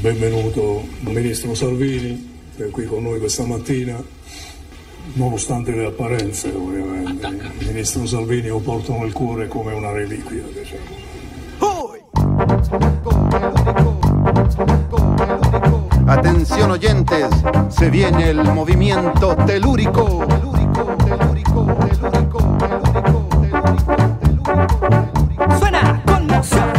benvenuto il ministro Salvini, che è qui con noi questa mattina, nonostante le apparenze ovviamente. Il ministro Salvini lo porto nel cuore come una reliquia, diciamo. Atención oyentes, se viene el movimiento telúrico. Suena conmoción.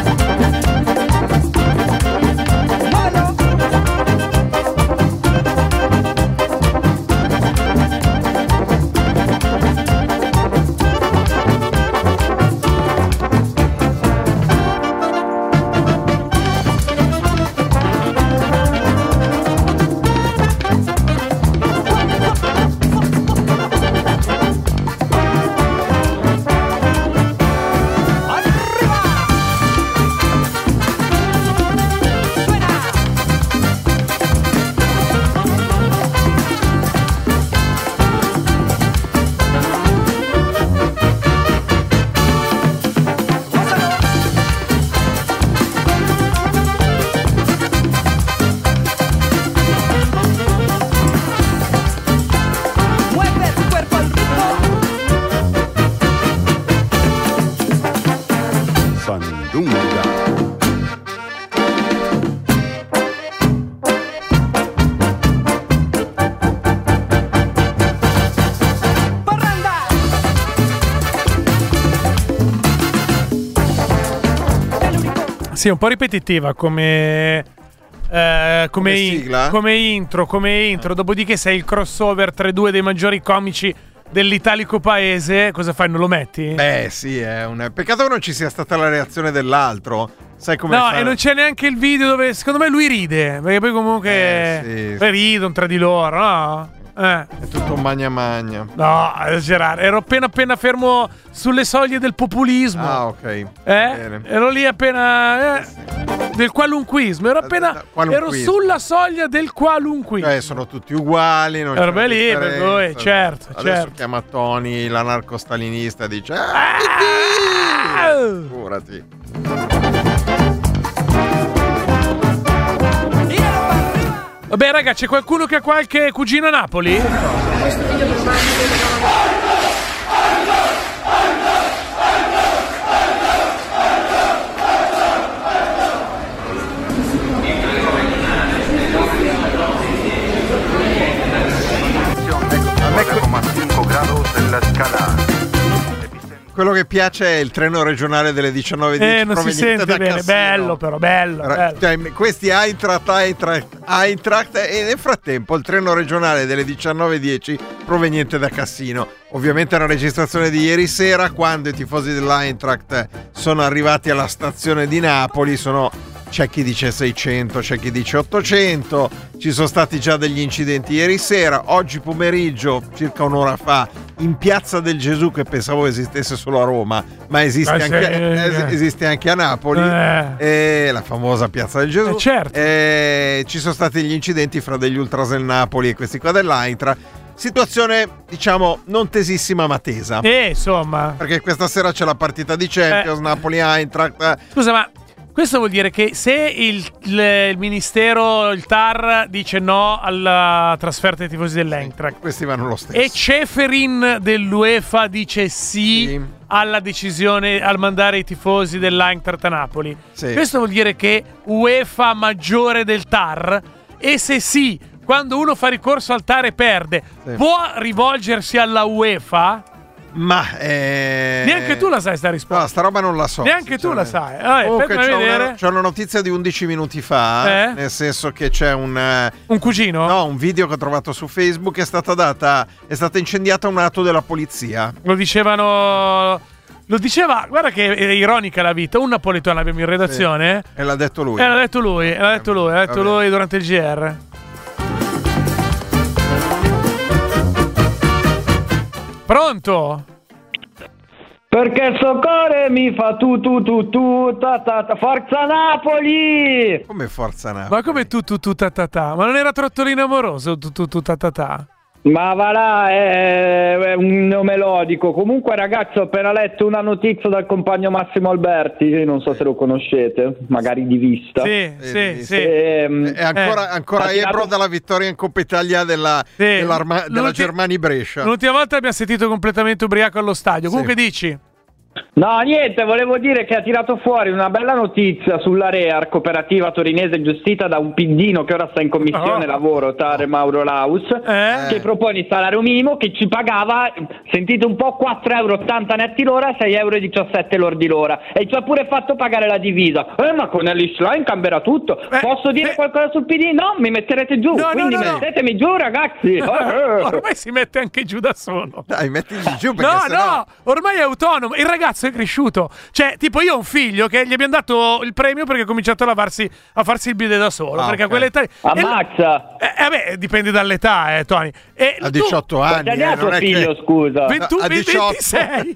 Sì, un po' ripetitiva come intro. Dopodiché sei il crossover tra i due dei maggiori comici dell'italico paese. Cosa fai, non lo metti? Beh, sì, è un peccato che non ci sia stata la reazione dell'altro. Sai come No, e non c'è neanche il video dove secondo me lui ride, perché poi comunque ridono tra di loro, no? È tutto un magna. No, Gerard, ero appena fermo sulle soglie del populismo. Ah, ok. Bene. Ero lì appena del qualunquismo. Ero sulla soglia del qualunquismo. Sono tutti uguali. Non ero lì per voi, certo. Adesso chiama Tony l'anarcostalinista e dice figurati. Vabbè, raga, c'è qualcuno che ha qualche cugino a Napoli? Quello che piace è il treno regionale delle 19:10. Non si sente bene, Cassino. Bello. Cioè, questi Eintracht e nel frattempo il treno regionale delle 19:10 proveniente da Cassino. Ovviamente è una registrazione di ieri sera, quando i tifosi dell'Eintracht sono arrivati alla stazione di Napoli. C'è chi dice 600, c'è chi dice 800. Ci sono stati già degli incidenti ieri sera. Oggi pomeriggio, circa un'ora fa, in Piazza del Gesù, che pensavo esistesse solo a Roma, ma esiste anche a Napoli, la famosa Piazza del Gesù. Certo. Ci sono stati gli incidenti fra degli ultras del Napoli e questi qua dell'Eintracht. Situazione, diciamo, non tesissima ma tesa. Insomma. Perché questa sera c'è la partita di Champions, Napoli-Eintracht. Scusa, ma questo vuol dire che se il ministero, il TAR, dice no alla trasferta dei tifosi dell'Eintracht, questi vanno lo stesso. E Ceferin dell'UEFA dice sì alla decisione al mandare i tifosi dell'Eintracht a Napoli, questo vuol dire che UEFA maggiore del TAR, e se sì, quando uno fa ricorso al TAR e perde, può rivolgersi alla UEFA? Ma neanche tu la sai sta risposta. No, sta roba non la so. Neanche tu la sai. C'è una notizia di 11 minuti fa, nel senso che c'è un cugino? No, un video che ho trovato su Facebook. È stata incendiata un'auto della polizia. Lo diceva, guarda che è ironica la vita. Un napoletano abbiamo in redazione. E l'ha detto lui. L'ha detto lui durante il GR. Pronto? Perché il suo cuore mi fa tu ta ta ta. Forza Napoli! Come Forza Napoli? Ma come tu ta ta ta? Ma non era Trottolino amoroso tu ta ta ta? Ma va là, è un neomelodico. Comunque, ragazzi, ho appena letto una notizia dal compagno Massimo Alberti, non so se lo conoscete, magari di vista. Sì. È ancora ebro dalla vittoria in Coppa Italia della Germania Brescia. L'ultima volta abbiamo sentito completamente ubriaco allo stadio. Comunque dici? No, niente, volevo dire che ha tirato fuori una bella notizia sulla REAR, cooperativa torinese gestita da un piddino che ora sta in commissione lavoro, Tare Mauro Laus, che propone il salario minimo che ci pagava, sentite un po', 4,80 € netti l'ora, 6,17 € lordi l'ora, e ci ha pure fatto pagare la divisa. Ma con Schlein cambierà tutto. Posso dire qualcosa sul PD? No, mi metterete giù, quindi mettetemi giù, ragazzi. Ormai si mette anche giù da solo. Dai, mettili giù, perché no, ormai è autonomo. Il ragazzo è cresciuto. Cioè, tipo, io ho un figlio che gli abbiamo dato il premio perché ha cominciato a farsi il bidet da solo. Perché a quell'età. Ammazza! Dipende dall'età, Tony. A 18 anni. Quanti anni ha tuo figlio, scusa? 26.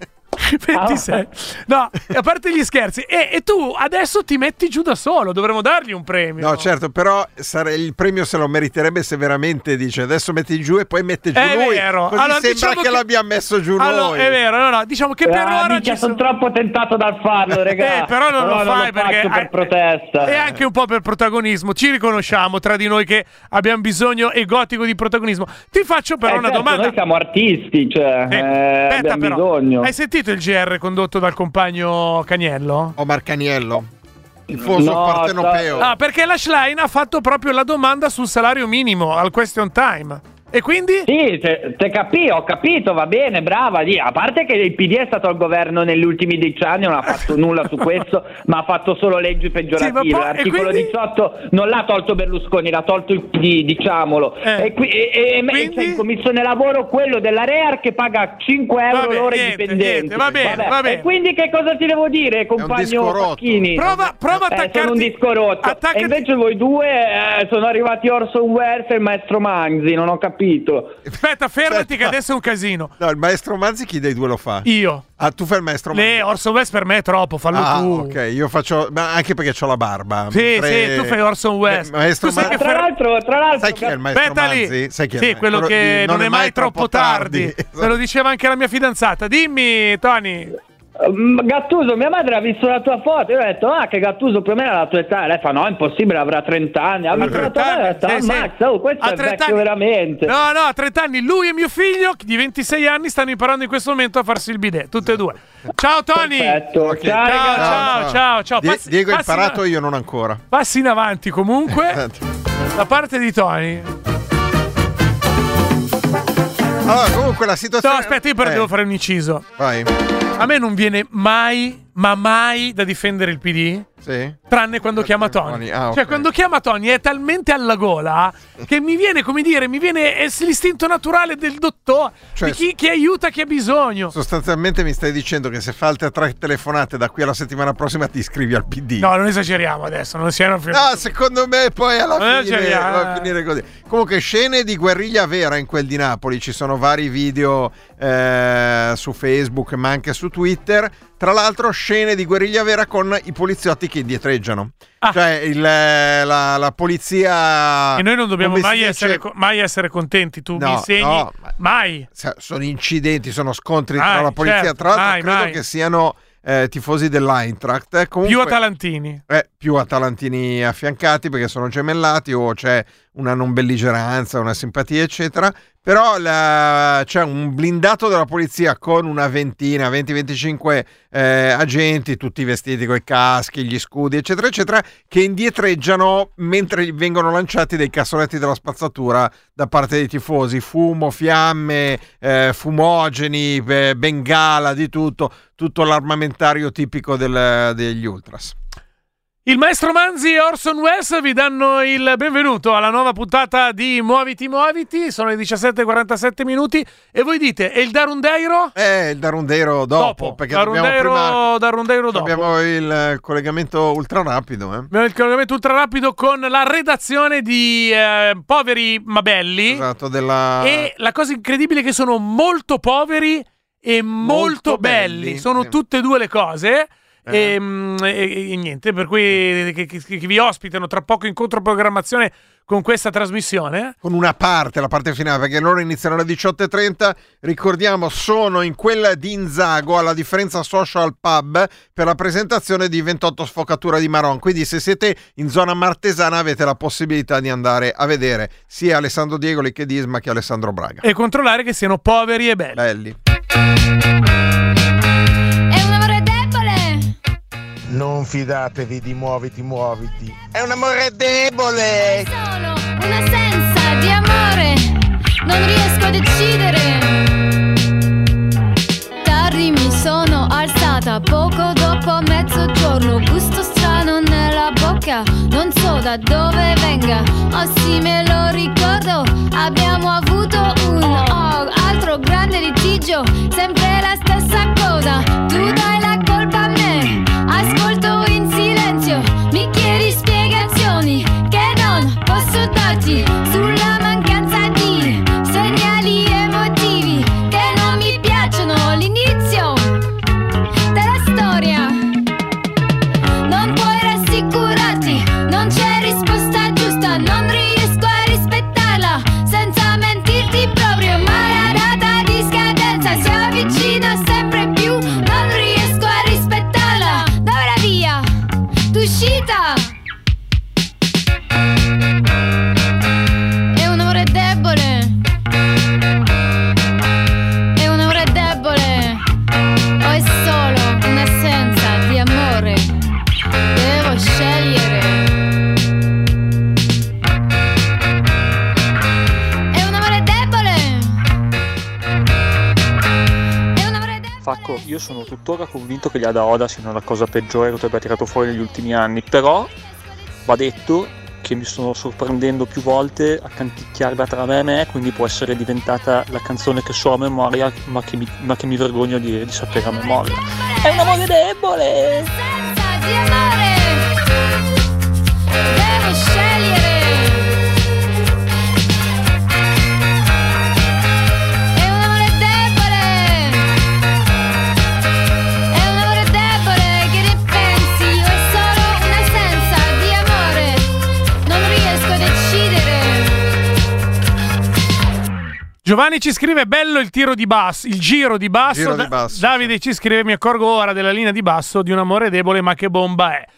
26. No, a parte gli scherzi. E tu adesso ti metti giù da solo. Dovremmo dargli un premio. No, certo, però il premio se lo meriterebbe se veramente dice adesso metti giù e poi mette giù lui. Vero. Così allora, sembra diciamo che l'abbiamo messo giù noi. È vero, no. Diciamo che per ora sono troppo tentato dal farlo, ragazzi. Però non lo fai perché per protesta. E anche un po' per protagonismo. Ci riconosciamo tra di noi che abbiamo bisogno e gotico di protagonismo. Ti faccio però una domanda. Noi siamo artisti, abbiamo bisogno. Hai sentito il GR condotto dal compagno Caniello? Omar Caniello, tifoso partenopeo. Perché la Schlein ha fatto proprio la domanda sul salario minimo al question time. E quindi? Sì, ho capito, va bene, brava. A parte che il PD è stato al governo negli ultimi 10 anni, non ha fatto nulla su questo, ma ha fatto solo leggi peggiorative. Sì, l'articolo 18 non l'ha tolto Berlusconi, l'ha tolto il PD, diciamolo. E c'è in commissione lavoro quello della REAR che paga 5 euro l'ora ai dipendenti. Va bene. E quindi che cosa ti devo dire, compagno Facchini? Prova a attaccarti. Sono un disco rotto. E invece voi due sono arrivati Orson Welles e il maestro Manzi, non ho capito. Aspetta, fermati che adesso è un casino. No, il maestro Manzi chi dei due lo fa? Io. Tu fai il maestro Manzi? Orson Welles per me è troppo, fallo tu. Ok, io faccio, ma anche perché c'ho la barba. Sì, tu fai Orson Welles. Maestro Manzi. Tra l'altro, sai chi è il maestro Manzi? Sai chi è? Sì, quello che non è mai troppo tardi. Me lo diceva anche la mia fidanzata. Dimmi, Tony. Gattuso, mia madre ha visto la tua foto. Io ho detto, che Gattuso più o meno è la tua età. Lei fa, no, è impossibile, avrà 30 anni. Ha visto la tua età, ammazza, questo è vecchio veramente. No, a 30 anni lui e mio figlio di 26 anni stanno imparando in questo momento a farsi il bidet, tutte e due. Ciao Tony. Perfetto. Okay. Ciao. Diego ha imparato, io non ancora. Passi in avanti comunque. Da parte di Tony. Allora, comunque la situazione. No, aspetta, io però devo fare un inciso. Vai. A me non viene mai da difendere il PD. Sì. Tranne quando chiama Tony. Okay. Cioè, quando chiama Tony è talmente alla gola che mi viene è l'istinto naturale del dottore, cioè, di chi aiuta chi ha bisogno. Sostanzialmente mi stai dicendo che se fa altre 3 telefonate da qui alla settimana prossima ti iscrivi al PD. No, non esageriamo adesso, non siano No, secondo me poi alla fine va a finire così. Comunque, scene di guerriglia vera in quel di Napoli. Ci sono vari video su Facebook, ma anche su Twitter. Tra l'altro, scene di guerriglia vera con i poliziotti che indietreggiano. Cioè la polizia. E noi non dobbiamo mai essere contenti. Tu mi insegni mai. Sono incidenti, sono scontri tra la polizia. Certo, tra l'altro credo che siano tifosi dell'Eintracht. Comunque, più atalantini affiancati perché sono gemellati o c'è una non belligeranza, una simpatia eccetera. Però c'è un blindato della polizia con una 20-25 agenti, tutti vestiti con i caschi, gli scudi eccetera eccetera, che indietreggiano mentre vengono lanciati dei cassonetti della spazzatura da parte dei tifosi, fumo, fiamme, fumogeni, bengala, di tutto l'armamentario tipico degli ultras. Il maestro Manzi e Orson Welles vi danno il benvenuto alla nuova puntata di Muoviti. Sono le 17:47 minuti e voi dite, e il Darundeiro? Il Darundeiro dopo. Perché Darundeiro dopo. Abbiamo il collegamento ultra rapido. Abbiamo il collegamento ultra rapido con la redazione di Poveri ma Belli. Esatto, E la cosa incredibile è che sono molto poveri e molto belli. Sono tutte e due le cose. e niente, per cui che vi ospitano tra poco in controprogrammazione con questa trasmissione. Con una parte, la parte finale, perché loro iniziano alle 18:30, ricordiamo sono in quella di Inzago alla Differenza Social Pub per la presentazione di 28 Sfocatura di Maron, quindi se siete in zona martesana avete la possibilità di andare a vedere sia Alessandro Diegoli che Disma che Alessandro Braga. E controllare che siano poveri e belli. Non fidatevi di muoviti. È un amore debole. Solo un'assenza di amore. Non riesco a decidere. Tardi mi sono alzata poco dopo mezzogiorno. Gusto strano nella bocca. Non so da dove venga. Oh sì, me lo ricordo. Abbiamo avuto un altro grande litigio. Sempre la stessa cosa. Tu dai la colpa a me. Ascolto in silenzio, mi chiedi spiegazioni che non posso darti sulla mancanza di segnali emotivi che non mi piacciono. L'inizio della storia, non puoi rassicurarti, non c'è risposta giusta, non riesco a rispettarla senza mentirti proprio, ma la data di scadenza si avvicina sempre più, non riesco a rispettarla. Dove la via d'uscita? È un amore debole. È un amore debole. O è solo un'assenza di amore? Devo scegliere. È un amore debole. È un amore debole. Facco, io sono tuttora convinto che gli Ada Oda siano la cosa peggiore che avrebbe tirato fuori negli ultimi anni, però va detto che mi sto sorprendendo più volte a canticchiarla tra me e me, quindi può essere diventata la canzone che so a memoria, ma che mi vergogno di sapere a memoria. È un amore debole! Senza di amore. Devo scegliere. È un amore debole. È un amore debole, che ne pensi? O è solo un'assenza di amore? Non riesco a decidere. Giovanni ci scrive bello il tiro di basso, il giro di basso. Giro di basso, Davide ci scrive mi accorgo ora della linea di basso di un amore debole, ma che bomba è.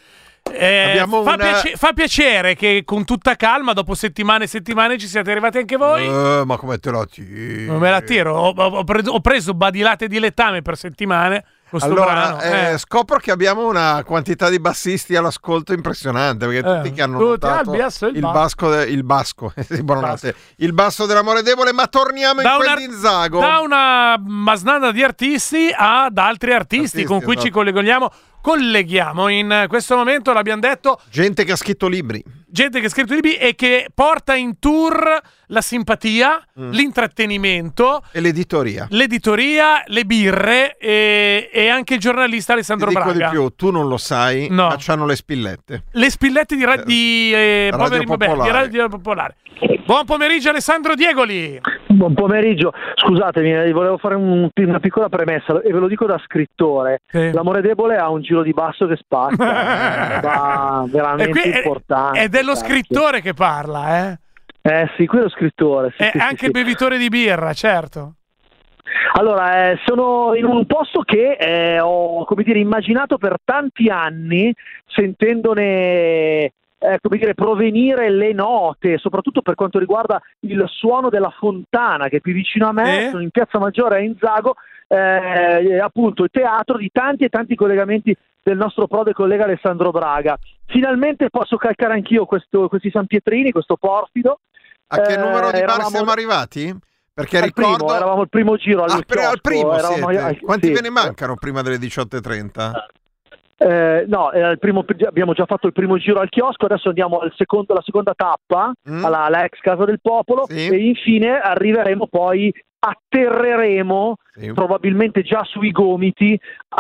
Fa piacere che con tutta calma dopo settimane e settimane ci siate arrivati anche voi. Ma come te la tiri? Non me la tiro, ho preso badilate di lettame per settimane. Allora, scopro che abbiamo una quantità di bassisti all'ascolto impressionante, perché tutti che hanno notato il basso dell'amore debole, ma torniamo in quel di Inzago. Da una masnada di artisti ad altri artisti con cui ci colleghiamo in questo momento, l'abbiamo detto, gente che ha scritto libri e che porta in tour la simpatia, l'intrattenimento e l'editoria, le birre e anche il giornalista Alessandro Braga. Ti dico di più, tu non lo sai, ma c'hanno le spillette di Radio Popolare. Buon pomeriggio Alessandro Diegoli. Buon pomeriggio, scusatemi, volevo fare una piccola premessa e ve lo dico da scrittore. L'amore debole ha un giro di basso che spacca, ma veramente importante. È dello scrittore che parla, sì, quello scrittore. È anche il bevitore di birra, certo. Allora, sono in un posto che ho, immaginato per tanti anni, sentendone provenire le note, soprattutto per quanto riguarda il suono della fontana, che è più vicino a me. Sono in Piazza Maggiore a Inzago, appunto il teatro di tanti e tanti collegamenti del nostro prode collega Alessandro Braga. Finalmente posso calcare anch'io questi San Pietrini, questo porfido. A che numero di bar siamo arrivati? Perché ricordo eravamo al primo giro al primo siete. Quanti ve ne mancano prima delle 18:30? No, abbiamo già fatto il primo giro al chiosco, adesso andiamo alla seconda tappa, alla ex Casa del Popolo, e infine arriveremo poi, atterreremo probabilmente già sui gomiti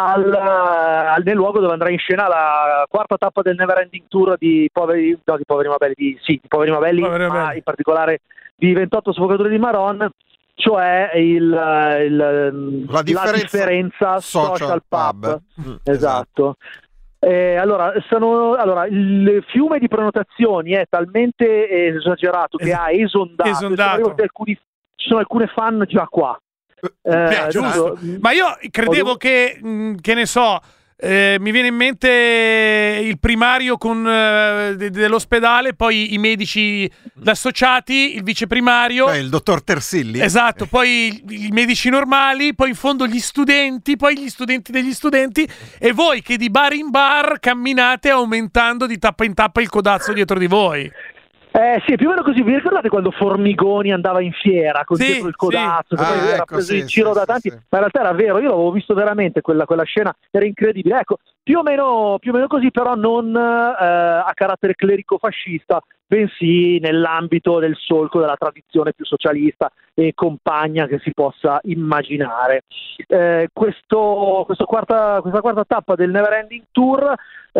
nel luogo dove andrà in scena la quarta tappa del Neverending Tour di Poveri Mabelli, ma in particolare di 28 Sfocature di Maron. cioè la differenza social pub. Esatto. Allora, il fiume di prenotazioni è talmente esagerato che ha esondato. Ci sono alcune fan già qua. Ma io credevo che ne so, mi viene in mente il primario dell'ospedale, poi i medici associati, il viceprimario, il dottor Tersilli, esatto, poi i medici normali, poi in fondo gli studenti, poi gli studenti degli studenti, e voi che di bar in bar camminate aumentando di tappa in tappa il codazzo dietro di voi. Sì, più o meno così. Vi ricordate quando Formigoni andava in fiera con dietro il codazzo, che poi era preso in giro da tanti? Ma in realtà era vero, io l'avevo visto veramente, quella scena era incredibile. Ecco, più o meno così, però non a carattere clerico-fascista, bensì nell'ambito del solco della tradizione più socialista e compagna che si possa immaginare. Questa quarta tappa del Neverending Tour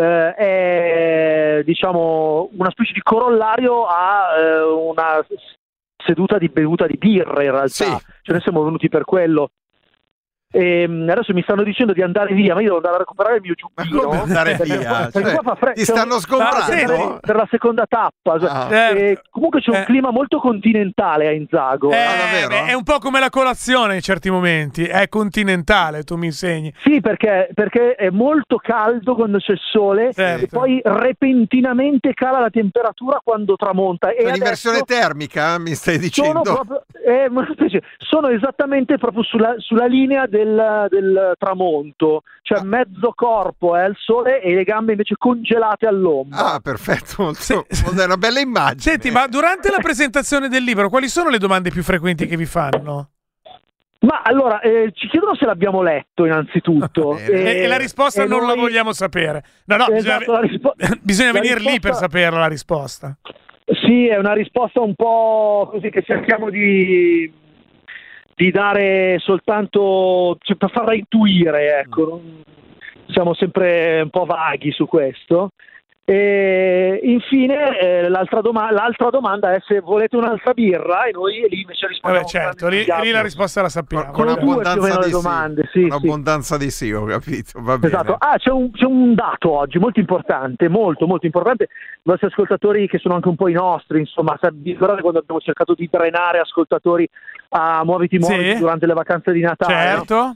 è, diciamo, una specie di corollario a una seduta di bevuta di birra, in realtà. Cioè noi siamo venuti per quello. E adesso mi stanno dicendo di andare via, ma io devo andare a recuperare il mio giubbino. Ma andare via? Perché qua fa ti stanno sgombrando per la seconda tappa. Comunque c'è un clima molto continentale a Inzago. È un po' come la colazione in certi momenti, è continentale, tu mi insegni. Sì, perché è molto caldo quando c'è il sole, e poi repentinamente cala la temperatura quando tramonta. E l'inversione termica, mi stai dicendo? Sono esattamente proprio sulla linea del tramonto, cioè mezzo corpo è al sole e le gambe invece congelate all'ombra. Perfetto, è una bella immagine. Senti, ma durante la presentazione del libro quali sono le domande più frequenti che vi fanno? Ma allora, ci chiedono se l'abbiamo letto innanzitutto. E la risposta non la vogliamo sapere. No, esatto, bisogna venire lì per saperla la risposta. Sì, è una risposta un po' così che cerchiamo di dare soltanto, cioè, per farla intuire, ecco. Siamo sempre un po' vaghi su questo. E infine l'altra domanda è se volete un'altra birra, e noi lì invece rispondiamo. Certo, lì la risposta la sappiamo. Con abbondanza di domande, abbondanza di sì, ho capito. Va bene. Esatto. C'è un dato oggi molto importante, molto molto importante. I nostri ascoltatori, che sono anche un po' i nostri, insomma, vi ricordate quando abbiamo cercato di drenare ascoltatori a Muoviti durante le vacanze di Natale? Certo.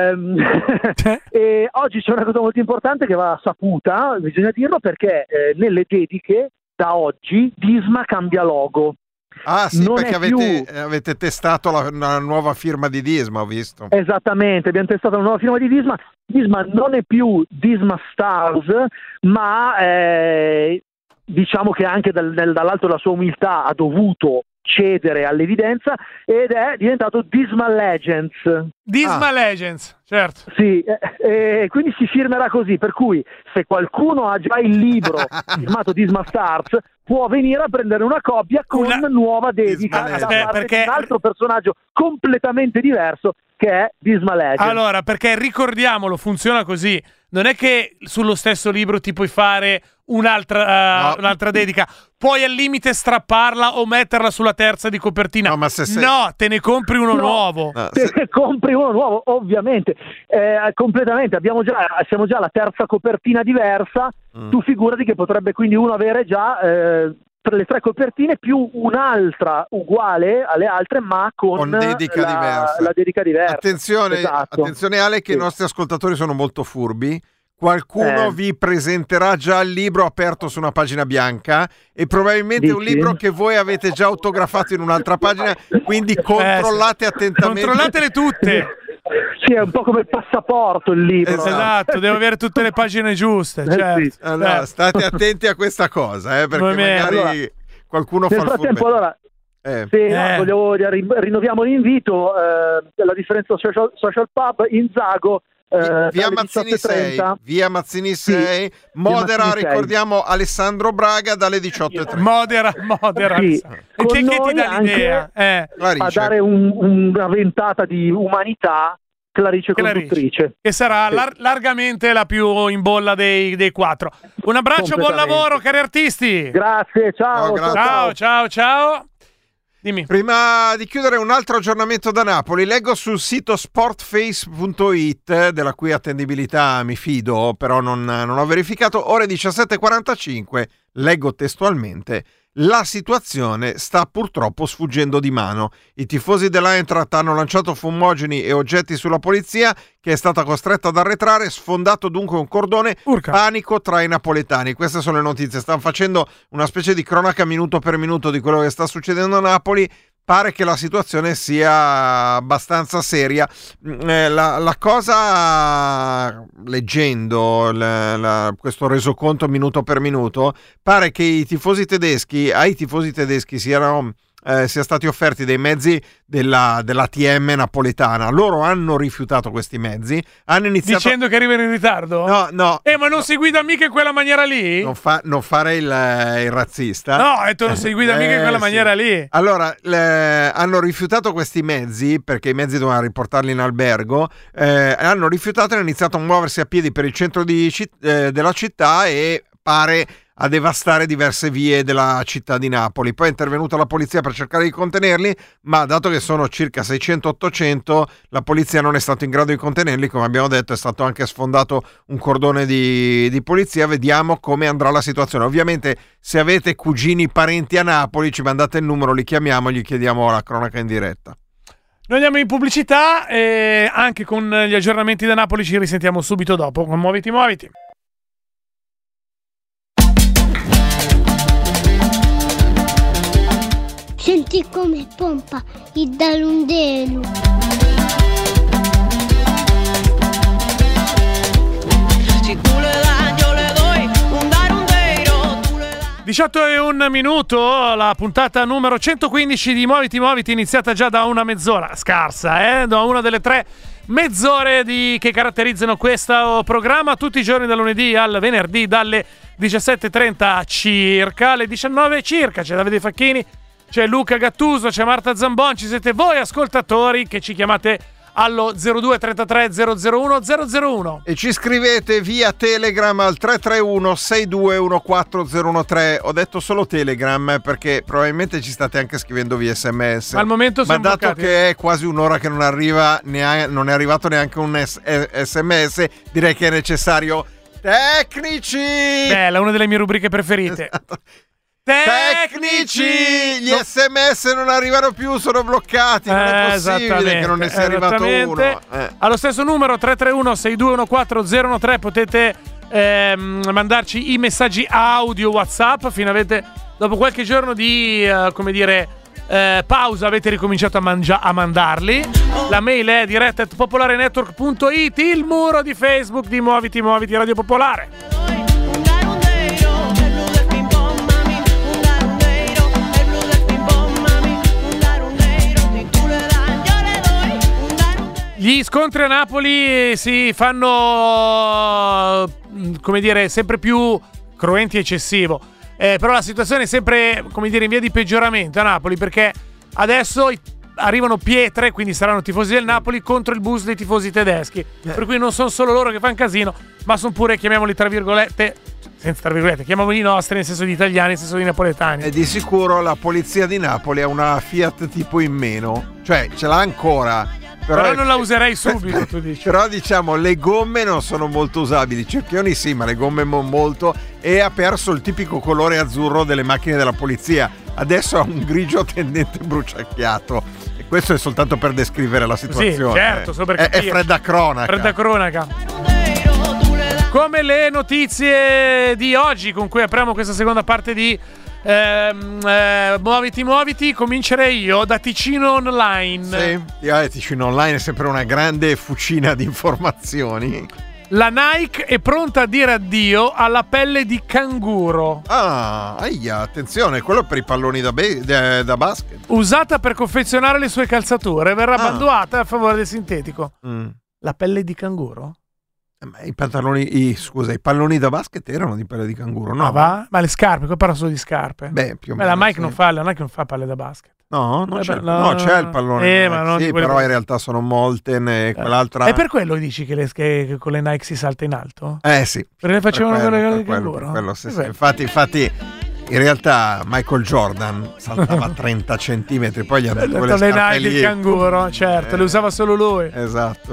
E oggi c'è una cosa molto importante che va saputa, bisogna dirlo, perché nelle dediche da oggi Disma cambia logo. Perché avete testato la nuova firma di Disma, ho visto. Esattamente, abbiamo testato la nuova firma di Disma. Disma non è più Disma Stars, ma diciamo che anche dall'alto della sua umiltà ha dovuto cedere all'evidenza ed è diventato Disma Legends. Disma Legends, certo. Sì, quindi si firmerà così, per cui se qualcuno ha già il libro firmato Disma Stars può venire a prendere una copia con nuova dedica da parte di un altro personaggio completamente diverso che è Disma Legends. Allora, perché ricordiamolo, funziona così. Non è che sullo stesso libro ti puoi fare un'altra dedica, puoi al limite strapparla o metterla sulla terza di copertina. No, te ne compri uno nuovo. Te ne compri uno nuovo, ovviamente. Completamente. Siamo già alla terza copertina diversa. Tu figurati che potrebbe quindi uno avere già le tre copertine più un'altra uguale alle altre, ma con dedica diversa. La dedica diversa. Attenzione Ale, che i nostri ascoltatori sono molto furbi. Qualcuno vi presenterà già il libro aperto su una pagina bianca e probabilmente un libro che voi avete già autografato in un'altra pagina, quindi controllate attentamente. Controllatele tutte. Sì, è un po' come il passaporto il libro. Esatto, devo avere tutte le pagine giuste. Certo. Allora, state attenti a questa cosa, perché magari qualcuno fa il frattempo, allora, rinnoviamo l'invito. La differenza social pub Inzago. Via Mazzini 6, modera, ricordiamo, Alessandro Braga dalle 18:30. Modera. Sì. E che ti dà l'idea? A dare una ventata di umanità, Clarice conduttrice. Che sarà largamente la più in bolla dei quattro. Un abbraccio, buon lavoro, cari artisti. Grazie, ciao. Ciao. Dimmi. Prima di chiudere, un altro aggiornamento da Napoli. Leggo sul sito sportface.it, della cui attendibilità mi fido, però non ho verificato. Ore 17:45, leggo testualmente: la situazione sta purtroppo sfuggendo di mano. I tifosi dell'Eintracht hanno lanciato fumogeni e oggetti sulla polizia, che è stata costretta ad arretrare, sfondato dunque un cordone. Panico tra i napoletani. Queste sono le notizie. Stanno facendo una specie di cronaca minuto per minuto di quello che sta succedendo a Napoli. Pare che la situazione sia abbastanza seria. La cosa, leggendo questo resoconto minuto per minuto, pare che ai tifosi tedeschi sia stati offerti dei mezzi dell'ATM napoletana. Loro hanno rifiutato questi mezzi, hanno iniziato dicendo che arrivano in ritardo? No. Ma non si guida mica in quella maniera lì? Non fare il razzista. No, tu non si guida mica in quella maniera lì. Allora, hanno rifiutato questi mezzi, perché i mezzi dovevano riportarli in albergo. Hanno rifiutato e hanno iniziato a muoversi a piedi per il centro della città, e pare a devastare diverse vie della città di Napoli. Poi è intervenuta la polizia per cercare di contenerli, ma dato che sono circa 600-800, la polizia non è stata in grado di contenerli. Come abbiamo detto, è stato anche sfondato un cordone di polizia. Vediamo come andrà la situazione. Ovviamente, se avete cugini, parenti a Napoli, ci mandate il numero, li chiamiamo, gli chiediamo la cronaca in diretta. Noi andiamo in pubblicità e anche con gli aggiornamenti da Napoli ci risentiamo subito dopo con Muoviti. Senti come pompa il Dalundelu. Si tu le das, yo le doy un darundero. 18:01, la puntata numero 115 di Muoviti, iniziata già da una mezz'ora scarsa, da una delle 3 mezz'ore che caratterizzano questo programma, tutti i giorni dal lunedì al venerdì dalle 17:30 circa alle 19 circa. C'è Davide Facchini, c'è Luca Gattuso, c'è Marta Zambon, ci siete voi ascoltatori che ci chiamate allo 02 33 001 001 e ci scrivete via Telegram al 331 6214013. Ho detto solo Telegram perché probabilmente ci state anche scrivendo via SMS, ma al momento siamo dato bloccati. Che è quasi un'ora che non arriva, non è arrivato neanche un SMS, direi che è necessario tecnici. Bella, una delle mie rubriche preferite. Esatto. Tecnici, gli SMS non arrivano più, sono bloccati, non è possibile che non ne sia arrivato uno. Allo stesso numero 331 6214013 potete mandarci i messaggi audio WhatsApp. Dopo qualche giorno di pausa avete ricominciato a mandarli. La mail è diretta@popolarenetwork.it, il muro di Facebook di Muoviti Radio Popolare. Gli scontri a Napoli si fanno, sempre più cruenti e eccessivo. Però la situazione è sempre, in via di peggioramento a Napoli, perché adesso arrivano pietre, quindi saranno tifosi del Napoli contro il bus dei tifosi tedeschi. Per cui non sono solo loro che fanno casino, ma sono pure, chiamiamoli tra virgolette, senza tra virgolette, chiamiamoli i nostri, nel senso di italiani, nel senso di napoletani. E di sicuro la polizia di Napoli ha una Fiat tipo in meno, cioè ce l'ha ancora. Però non la userei subito, tu dici. Però diciamo, le gomme non sono molto usabili. Cerchioni sì, ma le gomme molto. E ha perso il tipico colore azzurro delle macchine della polizia. Adesso ha un grigio tendente bruciacchiato. E questo è soltanto per descrivere la situazione. Sì, certo, so per è fredda cronaca. Come le notizie di oggi, con cui apriamo questa seconda parte di Muoviti, comincerei io da Ticino Online. Sì, Ticino Online è sempre una grande fucina di informazioni. La Nike è pronta a dire addio alla pelle di canguro. Attenzione, quello per i palloni da basket. Usata per confezionare le sue calzature, verrà abbandoata a favore del sintetico. La pelle di canguro? I palloni da basket erano di pelle di canguro, no? Ma le scarpe, qua parla solo di scarpe. Beh, più o meno. La Nike non fa palle da basket. No, c'è il pallone. Ma non sì, però in realtà sono Molten e quell'altra. E per quello dici che con le Nike si salta in alto? Sì. Perché facevano quelle di canguro? Quello sì. Infatti In realtà Michael Jordan saltava 30 centimetri, poi gli hanno dato quelle le scarpe Nike lì. di canguro, certo, le usava solo lui. Esatto.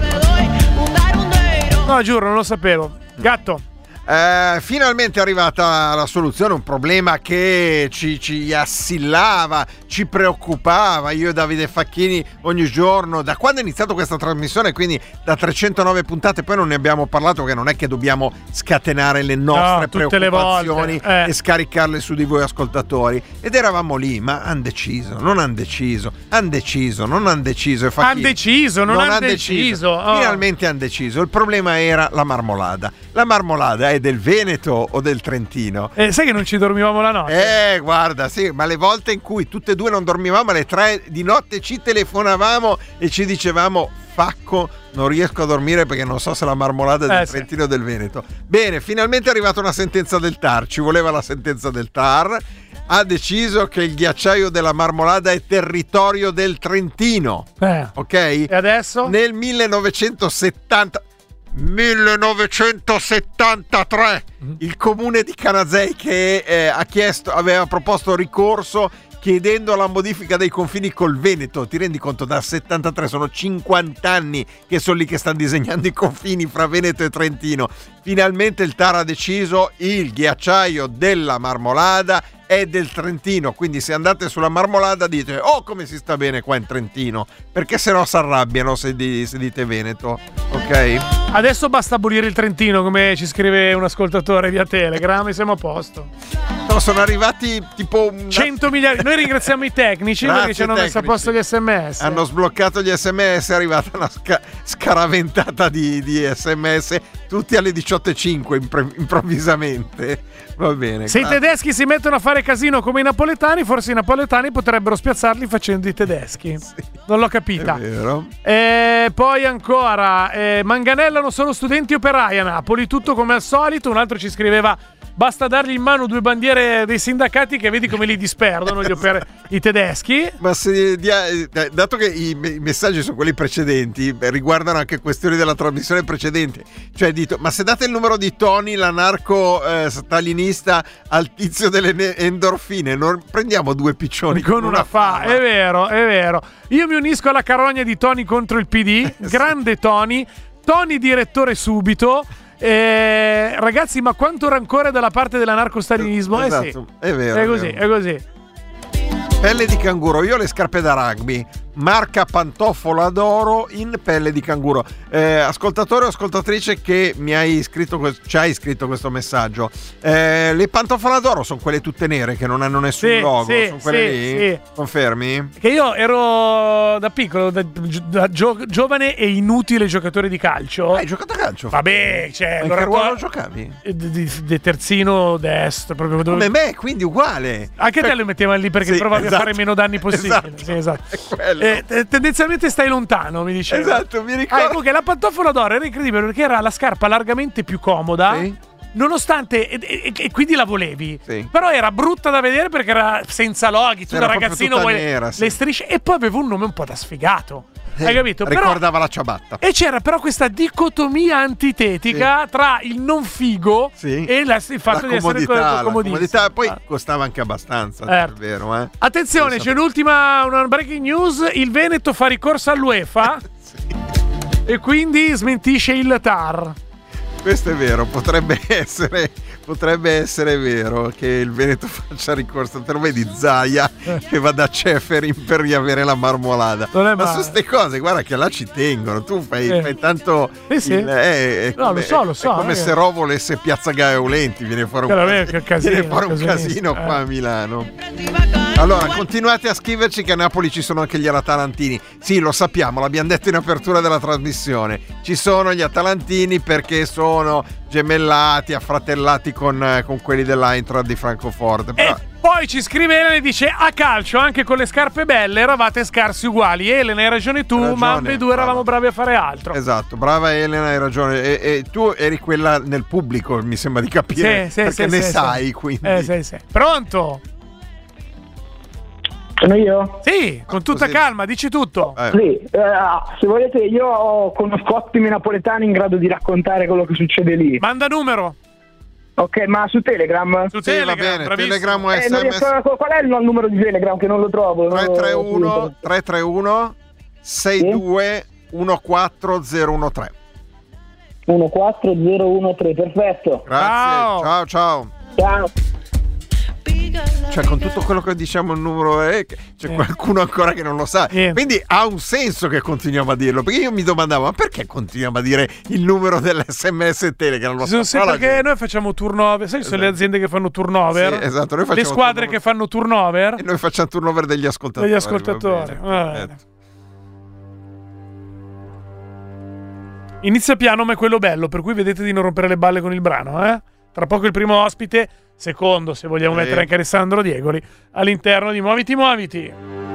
No, giuro, non lo sapevo. Gatto. Finalmente è arrivata la soluzione, un problema che ci assillava, ci preoccupava, io e Davide Facchini ogni giorno, da quando è iniziato questa trasmissione, quindi da 309 puntate, poi non ne abbiamo parlato, che non è che dobbiamo scatenare le nostre preoccupazioni e scaricarle su di voi ascoltatori, ed eravamo lì, ma han deciso, non han deciso, han deciso, non han deciso, e Facchini, non han deciso. Oh. Finalmente han deciso. Il problema era la marmolada. La marmolada è del Veneto o del Trentino? Sai che non ci dormivamo la notte? Guarda, sì, ma le volte in cui tutte e due non dormivamo, alle 3 di notte ci telefonavamo e ci dicevamo: Facco, non riesco a dormire perché non so se la marmolada è del Trentino o del Veneto. Bene, finalmente è arrivata una sentenza del TAR, ci voleva la sentenza del TAR, ha deciso che il ghiacciaio della marmolada è territorio del Trentino. Ok? E adesso? Nel 1973 il comune di Canazei che aveva proposto ricorso chiedendo la modifica dei confini col Veneto. Ti rendi conto? Da 73 sono 50 anni che sono lì che stanno disegnando i confini fra Veneto e Trentino. Finalmente il TAR ha deciso: il ghiacciaio della marmolada è del Trentino, quindi se andate sulla marmolada dite: oh, come si sta bene qua in Trentino, perché sennò si arrabbiano se dite Veneto. Ok? Adesso basta abolire il Trentino, come ci scrive un ascoltatore via Telegram, e siamo a posto. No, sono arrivati tipo 100 miliardi. Noi ringraziamo i tecnici. Grazie, perché ci hanno messo a posto gli SMS. Hanno sbloccato gli SMS, è arrivata una scaraventata di SMS, tutti alle 18:05 improvvisamente. Va bene. Se i tedeschi si mettono a fare casino come i napoletani, forse i napoletani potrebbero spiazzarli facendo i tedeschi. Sì. Non l'ho capita. È vero. Poi ancora manganellano solo studenti operai a Napoli, tutto come al solito. Un altro ci scriveva: basta dargli in mano 2 bandiere dei sindacati che vedi come li disperdono i tedeschi. Ma dato che i messaggi sono quelli precedenti, riguardano anche questioni della trasmissione precedente, cioè dito: ma se date il numero di Tony, l'anarco stalinista, al tizio delle endorfine, non prendiamo 2 piccioni con una fava. È vero. Io mi unisco alla carogna di Tony contro il PD. Grande Tony direttore subito. Ragazzi, ma quanto rancore dalla parte dell'anarco-stalinismo? Esatto, sì. È vero. È così. Pelle di canguro, io ho le scarpe da rugby, marca pantofola d'oro in pelle di canguro. Ascoltatore o ascoltatrice che ci hai scritto questo messaggio, le pantofola d'oro sono quelle tutte nere che non hanno nessun logo, sono quelle lì? Sì. Confermi? Che io ero da piccolo, da giovane e inutile giocatore di calcio. Hai giocato a calcio? Vabbè, ma in che ruolo giocavi? Di terzino destro, proprio come me, quindi uguale. Anche te lo mettevano lì perché provavi a fare meno danni possibili. Esatto. Tendenzialmente stai lontano, mi dicevo. Esatto, mi ricordo. Comunque la pantofola d'oro era incredibile perché era la scarpa largamente più comoda. Sì. Nonostante, e quindi la volevi, sì. Però era brutta da vedere perché era senza loghi. Tu da ragazzino vuoi nera, le strisce, e poi aveva un nome un po' da sfigato. Hai capito? Ricordava la ciabatta. E c'era però questa dicotomia antitetica tra il non figo e il fatto di essere comodità. Poi costava anche abbastanza, è vero. Attenzione, c'è una breaking news: il Veneto fa ricorso all'UEFA e quindi smentisce il TAR. Questo è vero, potrebbe essere vero che il Veneto faccia ricorso. Te lo vedi Zaia che va da Ceferin per riavere la marmolada. Ma su queste cose, guarda che là ci tengono. Tu fai tanto. Sì. Lo so. È come se Ro volesse Piazza Gaeolenti, viene fuori un casino qua a Milano. Allora, continuate a scriverci che a Napoli ci sono anche gli atalantini. Sì, lo sappiamo, l'abbiamo detto in apertura della trasmissione. Ci sono gli atalantini perché sono gemellati, affratellati con quelli dell'Eintracht di Francoforte. Però... Poi ci scrive Elena e dice: a calcio anche con le scarpe belle eravate scarsi uguali. Elena, hai ragione tu, ma ambedue eravamo bravi a fare altro. Esatto, brava Elena, hai ragione. E tu eri quella nel pubblico, mi sembra di capire, perché ne sai. Quindi sì. Pronto? Sono io? Sì, con tutta calma, dici tutto. Sì, se volete io conosco ottimi napoletani in grado di raccontare quello che succede lì. Manda numero. Ok, ma su Telegram? Su Sì, va bene, Telegram o SMS. Qual è il numero di Telegram che non lo trovo? 331 62 14013. 14013, perfetto. Grazie, ciao. Cioè, con tutto quello che diciamo il numero è, c'è qualcuno ancora che non lo sa. Quindi ha un senso che continuiamo a dirlo, perché io mi domandavo, ma perché continuiamo a dire il numero dell'SMS e Telegram? Sì, perché noi facciamo turnover, sai, sono le aziende che fanno turnover, sì, esatto, noi facciamo le squadre che fanno turnover e noi facciamo turnover degli ascoltatori. Va bene. Inizia piano, ma è quello bello, per cui vedete di non rompere le balle con il brano, eh? Tra poco il primo ospite, secondo, se vogliamo mettere anche Alessandro Diegoli, all'interno di Muoviti.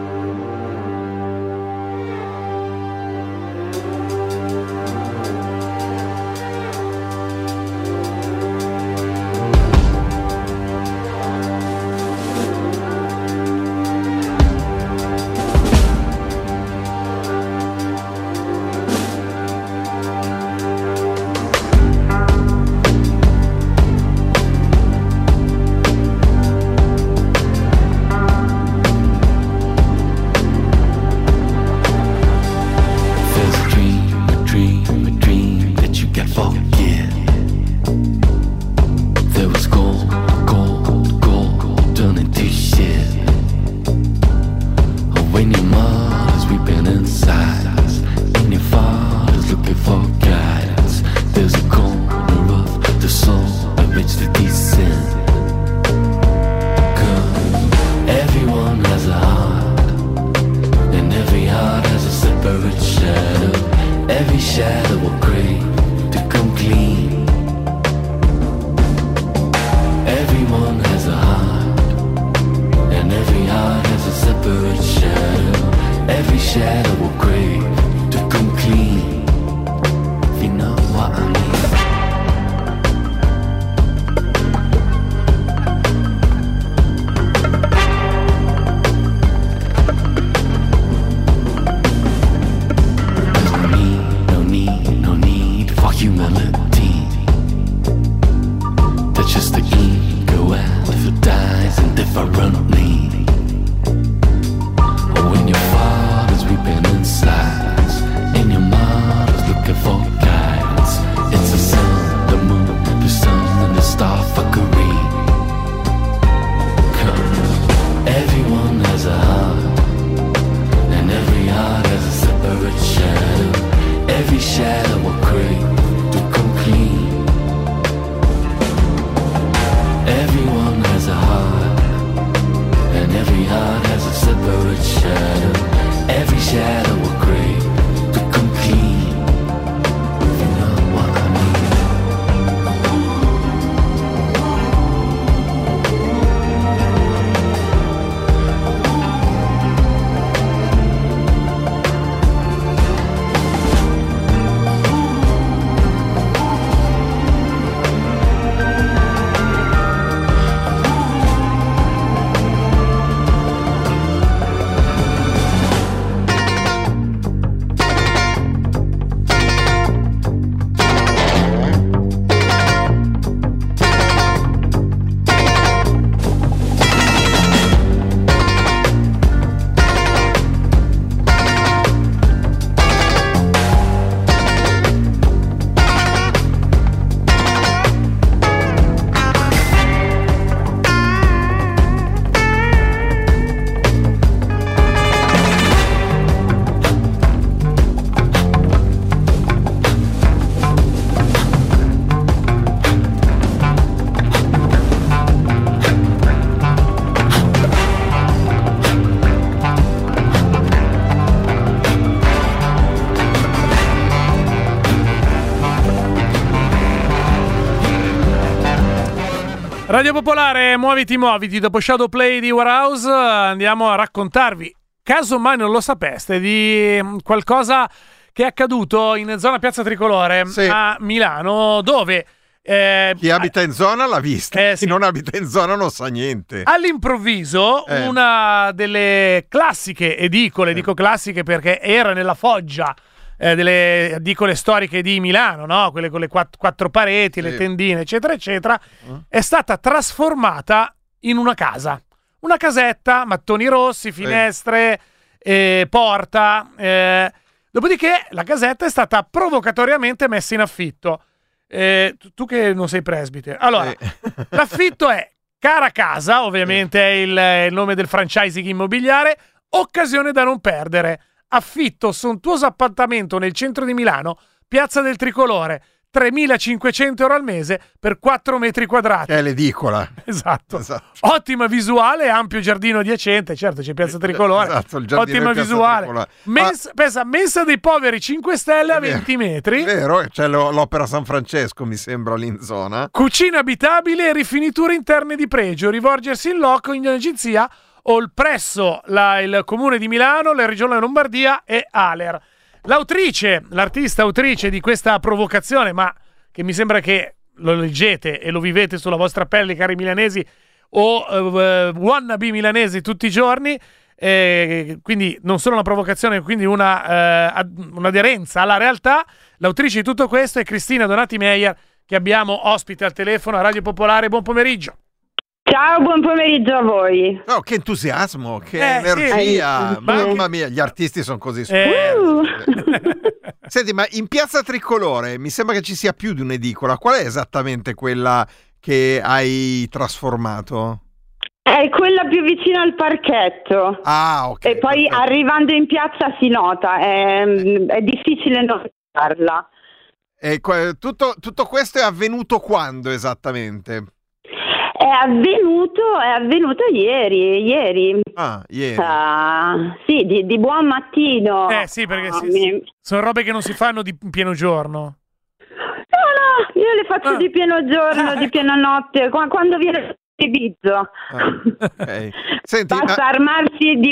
Radio Popolare, muoviti, dopo Shadowplay di Warehouse andiamo a raccontarvi, caso mai non lo sapeste, di qualcosa che è accaduto in zona Piazza Tricolore a Milano, dove chi abita in zona l'ha vista, chi non abita in zona non sa niente. All'improvviso una delle classiche edicole, dico classiche perché era nella foggia delle edicole storiche di Milano, no? Quelle con le quattro pareti, le tendine, eccetera, eccetera, è stata trasformata in una casa. Una casetta, mattoni rossi, finestre, porta. Dopodiché la casetta è stata provocatoriamente messa in affitto. Tu che non sei presbite. Allora, l'affitto è cara casa, ovviamente è il nome del franchising immobiliare, occasione da non perdere. Affitto sontuoso appartamento nel centro di Milano, Piazza del Tricolore, 3.500 euro al mese per 4 metri quadrati. È l'edicola. Esatto. Ottima visuale, ampio giardino adiacente, certo c'è Piazza Tricolore. Esatto, il ottima visuale. Pensa, mensa dei poveri 5 stelle a 20 metri. Vero, c'è l'Opera San Francesco, mi sembra, lì in zona. Cucina abitabile e rifiniture interne di pregio, rivolgersi in loco in agenzia o presso il Comune di Milano, la Regione Lombardia e Aler. L'artista autrice di questa provocazione, ma che mi sembra che lo leggete e lo vivete sulla vostra pelle, cari milanesi o wannabe milanesi tutti i giorni, quindi non solo una provocazione, quindi un'aderenza alla realtà. L'autrice di tutto questo è Cristina Donati Meyer, che abbiamo ospite al telefono a Radio Popolare. Buon pomeriggio. Ciao, buon pomeriggio a voi. Oh, che entusiasmo, che energia. Sì. Mamma mia, gli artisti sono così Senti, ma in Piazza Tricolore mi sembra che ci sia più di un'edicola. Qual è esattamente quella che hai trasformato? È quella più vicina al parchetto. Ah, ok. E poi arrivando in piazza si nota, è difficile notarla. E tutto questo è avvenuto quando esattamente? È avvenuto ieri. Ah, ieri. Sì, di buon mattino. Sì, perché sono robe che non si fanno di pieno giorno. No, io le faccio di pieno giorno, di piena notte, quando viene Ibizzo. Okay. Senti, basta armarsi di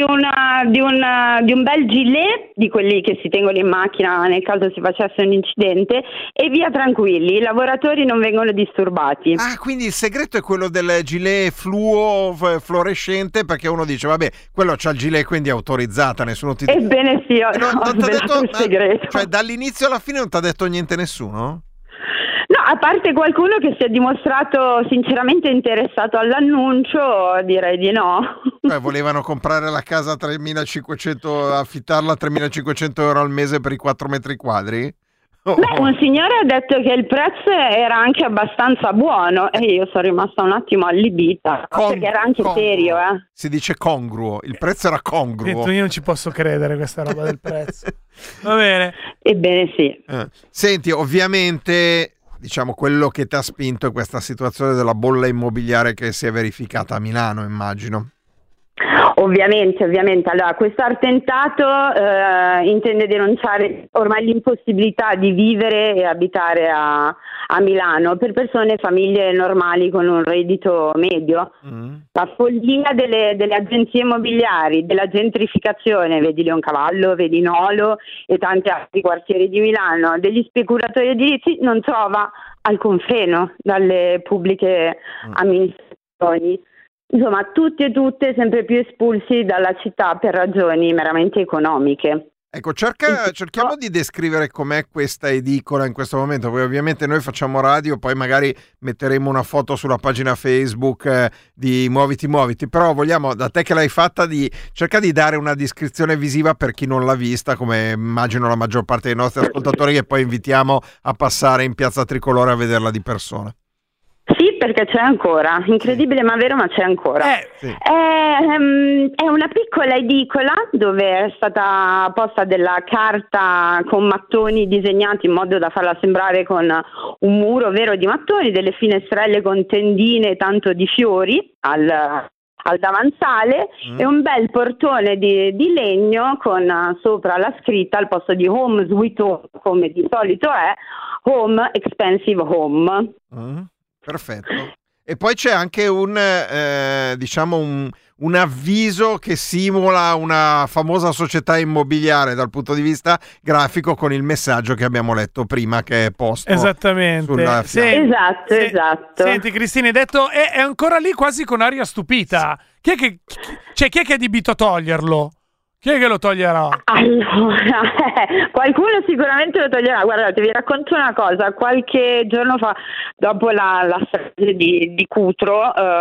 un bel gilet, di quelli che si tengono in macchina nel caso si facesse un incidente, e via tranquilli, i lavoratori non vengono disturbati. Ah, quindi il segreto è quello del gilet fluo fluorescente, perché uno dice vabbè, quello c'ha il gilet, quindi è autorizzata, nessuno ti dice. Ebbene sì, non t'ha detto il segreto. Cioè dall'inizio alla fine non ti ha detto niente nessuno? No, a parte qualcuno che si è dimostrato sinceramente interessato all'annuncio, direi di no. Volevano comprare la casa a 3.500, affittarla a 3.500 euro al mese per i 4 metri quadri? Beh, un signore ha detto che il prezzo era anche abbastanza buono e io sono rimasta un attimo allibita, perché era anche serio. Si dice congruo, il prezzo era congruo. Io non ci posso credere questa roba del prezzo. Va bene. Ebbene sì. Senti, ovviamente, diciamo, quello che ti ha spinto è questa situazione della bolla immobiliare che si è verificata a Milano, immagino. Ovviamente. Allora, questo attentato intende denunciare ormai l'impossibilità di vivere e abitare a Milano per persone e famiglie normali con un reddito medio. La follia delle agenzie immobiliari, della gentrificazione, vedi Leoncavallo, vedi Nolo e tanti altri quartieri di Milano, degli speculatori edilizi non trova alcun freno dalle pubbliche amministrazioni. Insomma, tutti e tutte sempre più espulsi dalla città per ragioni meramente economiche. Ecco, cerchiamo di descrivere com'è questa edicola in questo momento. Poi ovviamente noi facciamo radio, poi magari metteremo una foto sulla pagina Facebook di Muoviti, però vogliamo, da te che l'hai fatta, cerca di dare una descrizione visiva per chi non l'ha vista, come immagino la maggior parte dei nostri ascoltatori, che poi invitiamo a passare in Piazza Tricolore a vederla di persona. Sì, perché c'è ancora, incredibile ma vero, ma c'è ancora. Sì. È una piccola edicola dove è stata posta della carta con mattoni disegnati in modo da farla sembrare con un muro vero di mattoni, delle finestrelle con tendine e tanto di fiori al davanzale e un bel portone di legno con sopra la scritta, al posto di Home Sweet Home come di solito è, Home Expensive Home. Perfetto. E poi c'è anche un avviso che simula una famosa società immobiliare dal punto di vista grafico, con il messaggio che abbiamo letto prima, che è posto. Esattamente. Esatto. Senti Cristina, hai detto è ancora lì quasi con aria stupita. Chi è che è adibito a toglierlo? Chi è che lo toglierà? Allora, qualcuno sicuramente lo toglierà. Guardate, vi racconto una cosa. Qualche giorno fa, dopo la strage di Cutro,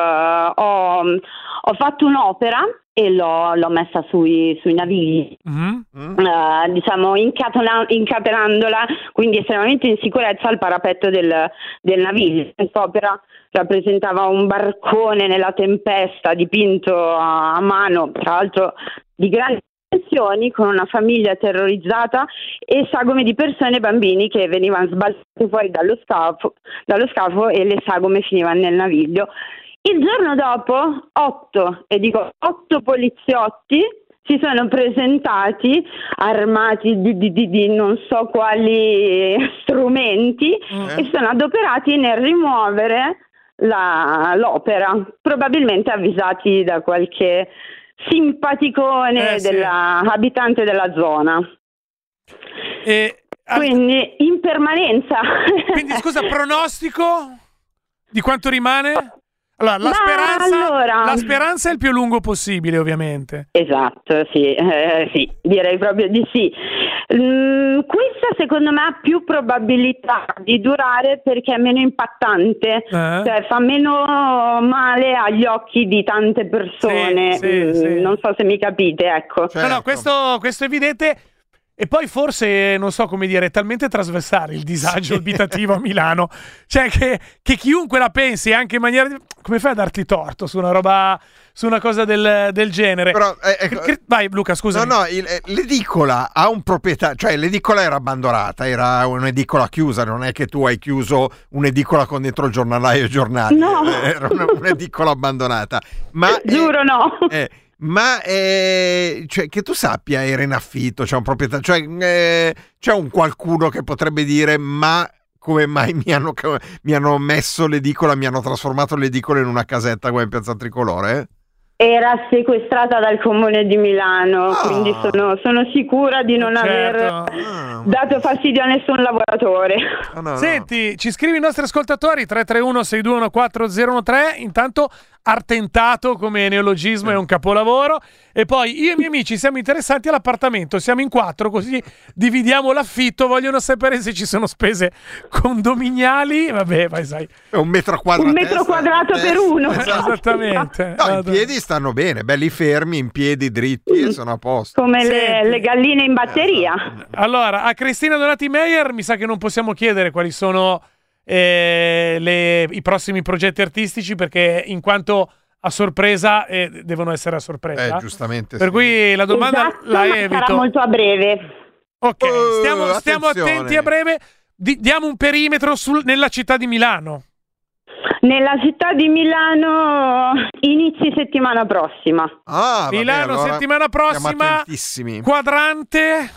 ho fatto un'opera e l'ho messa sui navigli, diciamo incatenandola, quindi estremamente in sicurezza al parapetto del naviglio. Quest'opera rappresentava un barcone nella tempesta dipinto a mano, tra l'altro di grandi dimensioni, con una famiglia terrorizzata e sagome di persone e bambini che venivano sbalzati fuori dallo scafo e le sagome finivano nel naviglio. Il giorno dopo 8 poliziotti si sono presentati armati di non so quali strumenti e sono adoperati nel rimuovere l'opera, probabilmente avvisati da qualche simpaticone abitante della zona. Quindi in permanenza. Quindi scusa, pronostico di quanto rimane? Allora, la speranza è il più lungo possibile, ovviamente. Esatto, sì, direi proprio di sì. Questa secondo me ha più probabilità di durare perché è meno impattante, cioè fa meno male agli occhi di tante persone. Sì. Non so se mi capite, ecco. Certo. No, questo è evidente. E poi forse, non so come dire, è talmente trasversale il disagio abitativo a Milano, cioè che chiunque la pensi anche in maniera come fai a darti torto su una roba, su una cosa del genere? Però, vai Luca, scusami. No, l'edicola ha un proprietario, cioè l'edicola era abbandonata, era un'edicola chiusa, non è che tu hai chiuso un'edicola con dentro il giornalaio e giornali, no. Era un'edicola abbandonata. Ma giuro no. Ma cioè, che tu sappia era in affitto, c'è un proprietario, cioè c'è un qualcuno che potrebbe dire ma come mai mi hanno messo l'edicola, mi hanno trasformato l'edicola in una casetta come in Piazza Tricolore? Era sequestrata dal Comune di Milano, quindi sono sicura di non aver dato fastidio a nessun lavoratore. Senti, ci scrivi i nostri ascoltatori 331-621-4013, intanto Artentato come neologismo è un capolavoro, e poi io e i miei amici siamo interessati all'appartamento, siamo in 4 così dividiamo l'affitto, vogliono sapere se ci sono spese condominiali, vabbè vai sai. È un metro quadrato. Un metro quadrato per uno. Esattamente. No, in piedi stanno bene, belli fermi, in piedi dritti e sono a posto. Come le galline in batteria. Allora, a Cristina Donati Meyer mi sa che non possiamo chiedere quali sono i prossimi progetti artistici, perché in quanto a sorpresa devono essere a sorpresa, giustamente per cui la domanda la evito. Sarà molto a breve. Ok, stiamo attenti a breve. Diamo un perimetro nella città di Milano. Nella città di Milano inizi settimana prossima. Milano allora, settimana prossima. Quadrante.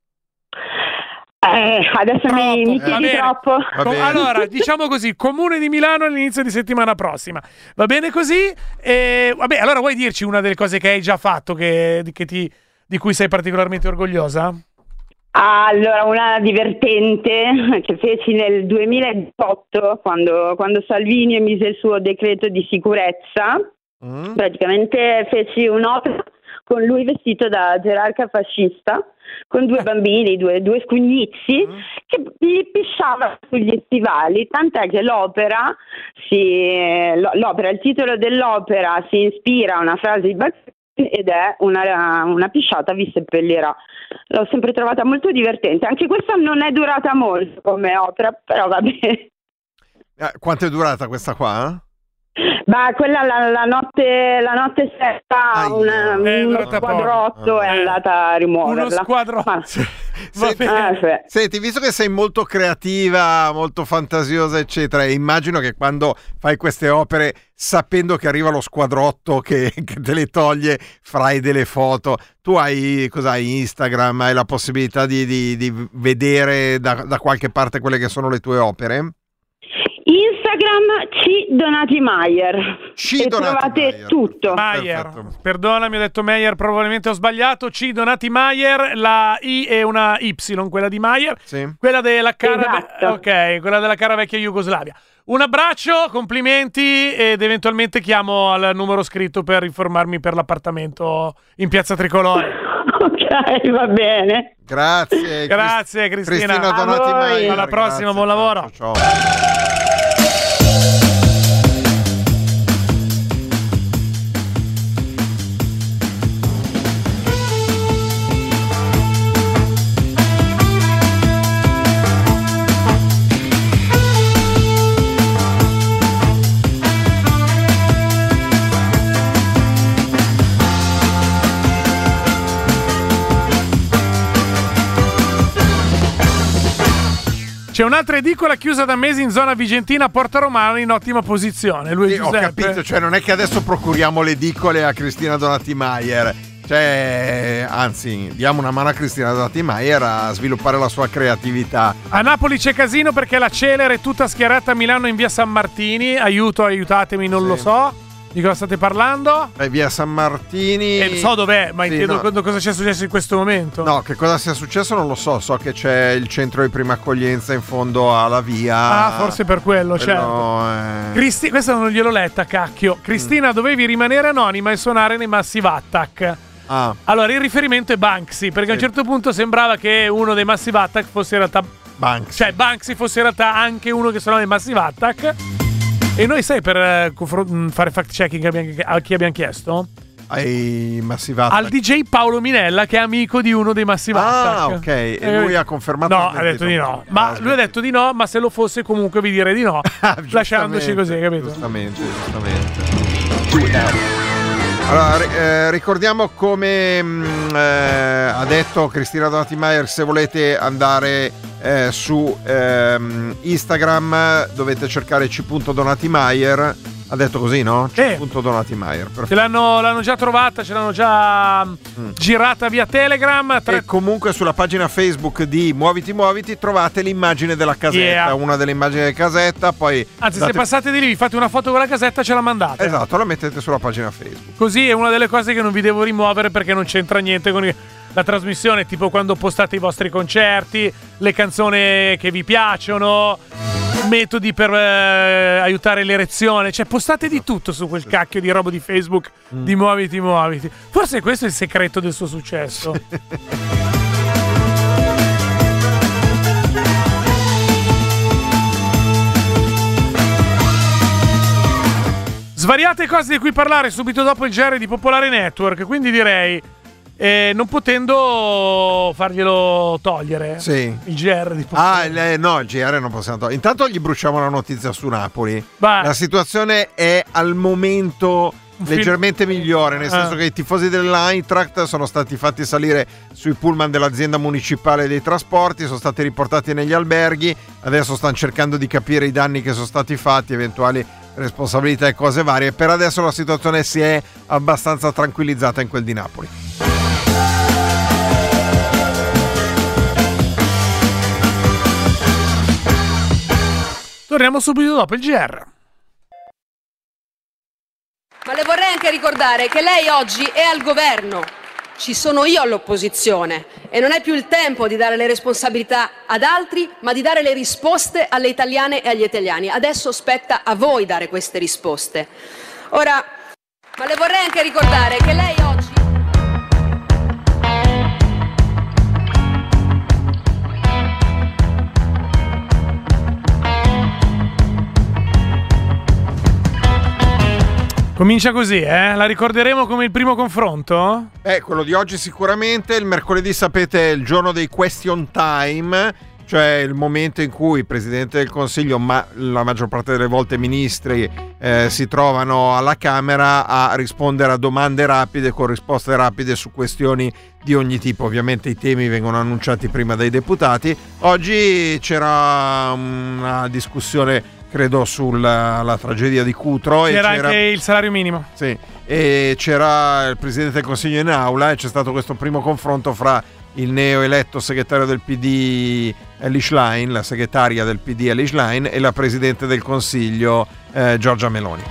Adesso mi chiedi troppo. Allora, diciamo così, Comune di Milano all'inizio di settimana prossima. Va bene così? Vabbè, allora vuoi dirci una delle cose che hai già fatto di cui sei particolarmente orgogliosa? Allora, una divertente che feci nel 2018 quando Salvini emise il suo decreto di sicurezza. Praticamente feci un'opera con lui vestito da gerarca fascista, con due bambini, due scugnizi, che gli pisciavano sugli stivali, tant'è che il titolo dell'opera si ispira a una frase di Bakhtin ed è una pisciata vi seppellirà. L'ho sempre trovata molto divertente, anche questa non è durata molto come opera, però va bene. Quanto è durata questa qua? Quella la notte stessa uno squadrotto è andata a rimuoverla. Uno squadrotto. Senti, visto che sei molto creativa, molto fantasiosa eccetera, immagino che quando fai queste opere, sapendo che arriva lo squadrotto che te le toglie, farai delle foto. Tu hai Instagram, hai la possibilità di vedere da qualche parte quelle che sono le tue opere? Instagram Donati Meyer e trovate tutto. Meyer, perdonami, ho detto Meyer, probabilmente ho sbagliato. Donati Meyer, la I è una Y, quella di Meyer, quella della cara, quella della cara vecchia Jugoslavia. Un abbraccio, complimenti, ed eventualmente chiamo al numero scritto per informarmi per l'appartamento in Piazza Tricolore. Va bene. Grazie. Grazie Cristina. Donati Maier. Alla prossima, buon lavoro. Ciao. C'è un'altra edicola chiusa da mesi in zona vigentina a Porta Romana in ottima posizione. Lui Ho capito, cioè non è che adesso procuriamo le edicole a Cristina Donati Maier, cioè anzi diamo una mano a Cristina Donati Maier a sviluppare la sua creatività. A Napoli c'è casino perché la Celere è tutta schierata a Milano in via San Martini. Aiutatemi, non lo so. Di cosa state parlando? Via San Martini. So dov'è, ma chiedo cosa c'è successo in questo momento. No, che cosa sia successo non lo so. So che c'è il centro di prima accoglienza in fondo alla via. Ah, forse per quello, certo. Questa non gliel'ho letta, cacchio. Cristina, dovevi rimanere anonima e suonare nei Massive Attack. Allora, il riferimento è Banksy, perché a un certo punto sembrava che uno dei Massive Attack fosse in realtà Banksy. Cioè, Banksy fosse in realtà anche uno che suonava nei Massive Attack. E noi, sai, per fare fact checking a chi abbiamo chiesto? Ai Massive Attack. Al DJ Paolo Minella, che è amico di uno dei Massive Attack. Ah, ok. E lui ha confermato. No, ha detto di no. Ma lui ha detto di no, ma se lo fosse comunque vi direi di no. Lasciandoci così, capito? Giustamente. Allora, ricordiamo come ha detto Cristina Donati Maier, se volete andare su Instagram dovete cercare c.donatimaier. Ha detto così, no? c.donatimaier. Ce l'hanno già trovata, ce l'hanno già girata via Telegram. E comunque sulla pagina Facebook di Muoviti trovate l'immagine della casetta, una delle immagini della casetta. Poi se passate di lì, vi fate una foto con la casetta, ce la mandate. Esatto, la mettete sulla pagina Facebook. Così è una delle cose che non vi devo rimuovere perché non c'entra niente con la trasmissione, tipo quando postate i vostri concerti, le canzoni che vi piacciono, metodi per aiutare l'erezione, cioè postate di tutto su quel cacchio di roba di Facebook di Muoviti. Forse questo è il segreto del suo successo. Svariate cose di cui parlare subito dopo il GR di Popolare Network, quindi direi non potendo farglielo togliere il GR di Popolare. No, il GR non possiamo togliere. Intanto gli bruciamo la notizia su Napoli. La situazione è al momento leggermente migliore, nel senso che i tifosi dell'Eintracht sono stati fatti salire sui pullman dell'azienda municipale dei trasporti, sono stati riportati negli alberghi, adesso stanno cercando di capire i danni che sono stati fatti, eventuali responsabilità e cose varie. Per adesso la situazione si è abbastanza tranquillizzata in quel di Napoli. Torniamo subito dopo il GR. Ma le vorrei anche ricordare che lei oggi è al governo, ci sono io all'opposizione e non è più il tempo di dare le responsabilità ad altri, ma di dare le risposte alle italiane e agli italiani. Adesso spetta a voi dare queste risposte. Ora, ma le vorrei anche ricordare che lei oggi... Comincia così, La ricorderemo come il primo confronto? Quello di oggi sicuramente. Il mercoledì, sapete, è il giorno dei question time, cioè il momento in cui il Presidente del Consiglio, ma la maggior parte delle volte ministri, si trovano alla Camera a rispondere a domande rapide con risposte rapide su questioni di ogni tipo. Ovviamente i temi vengono annunciati prima dai deputati. Oggi c'era una discussione, credo, sulla tragedia di Cutro. C'era anche il salario minimo. Sì, e c'era il Presidente del Consiglio in aula e c'è stato questo primo confronto fra il neoeletto segretario del PD Elly Schlein, la segretaria del PD Elly Schlein, e la Presidente del Consiglio Giorgia Meloni.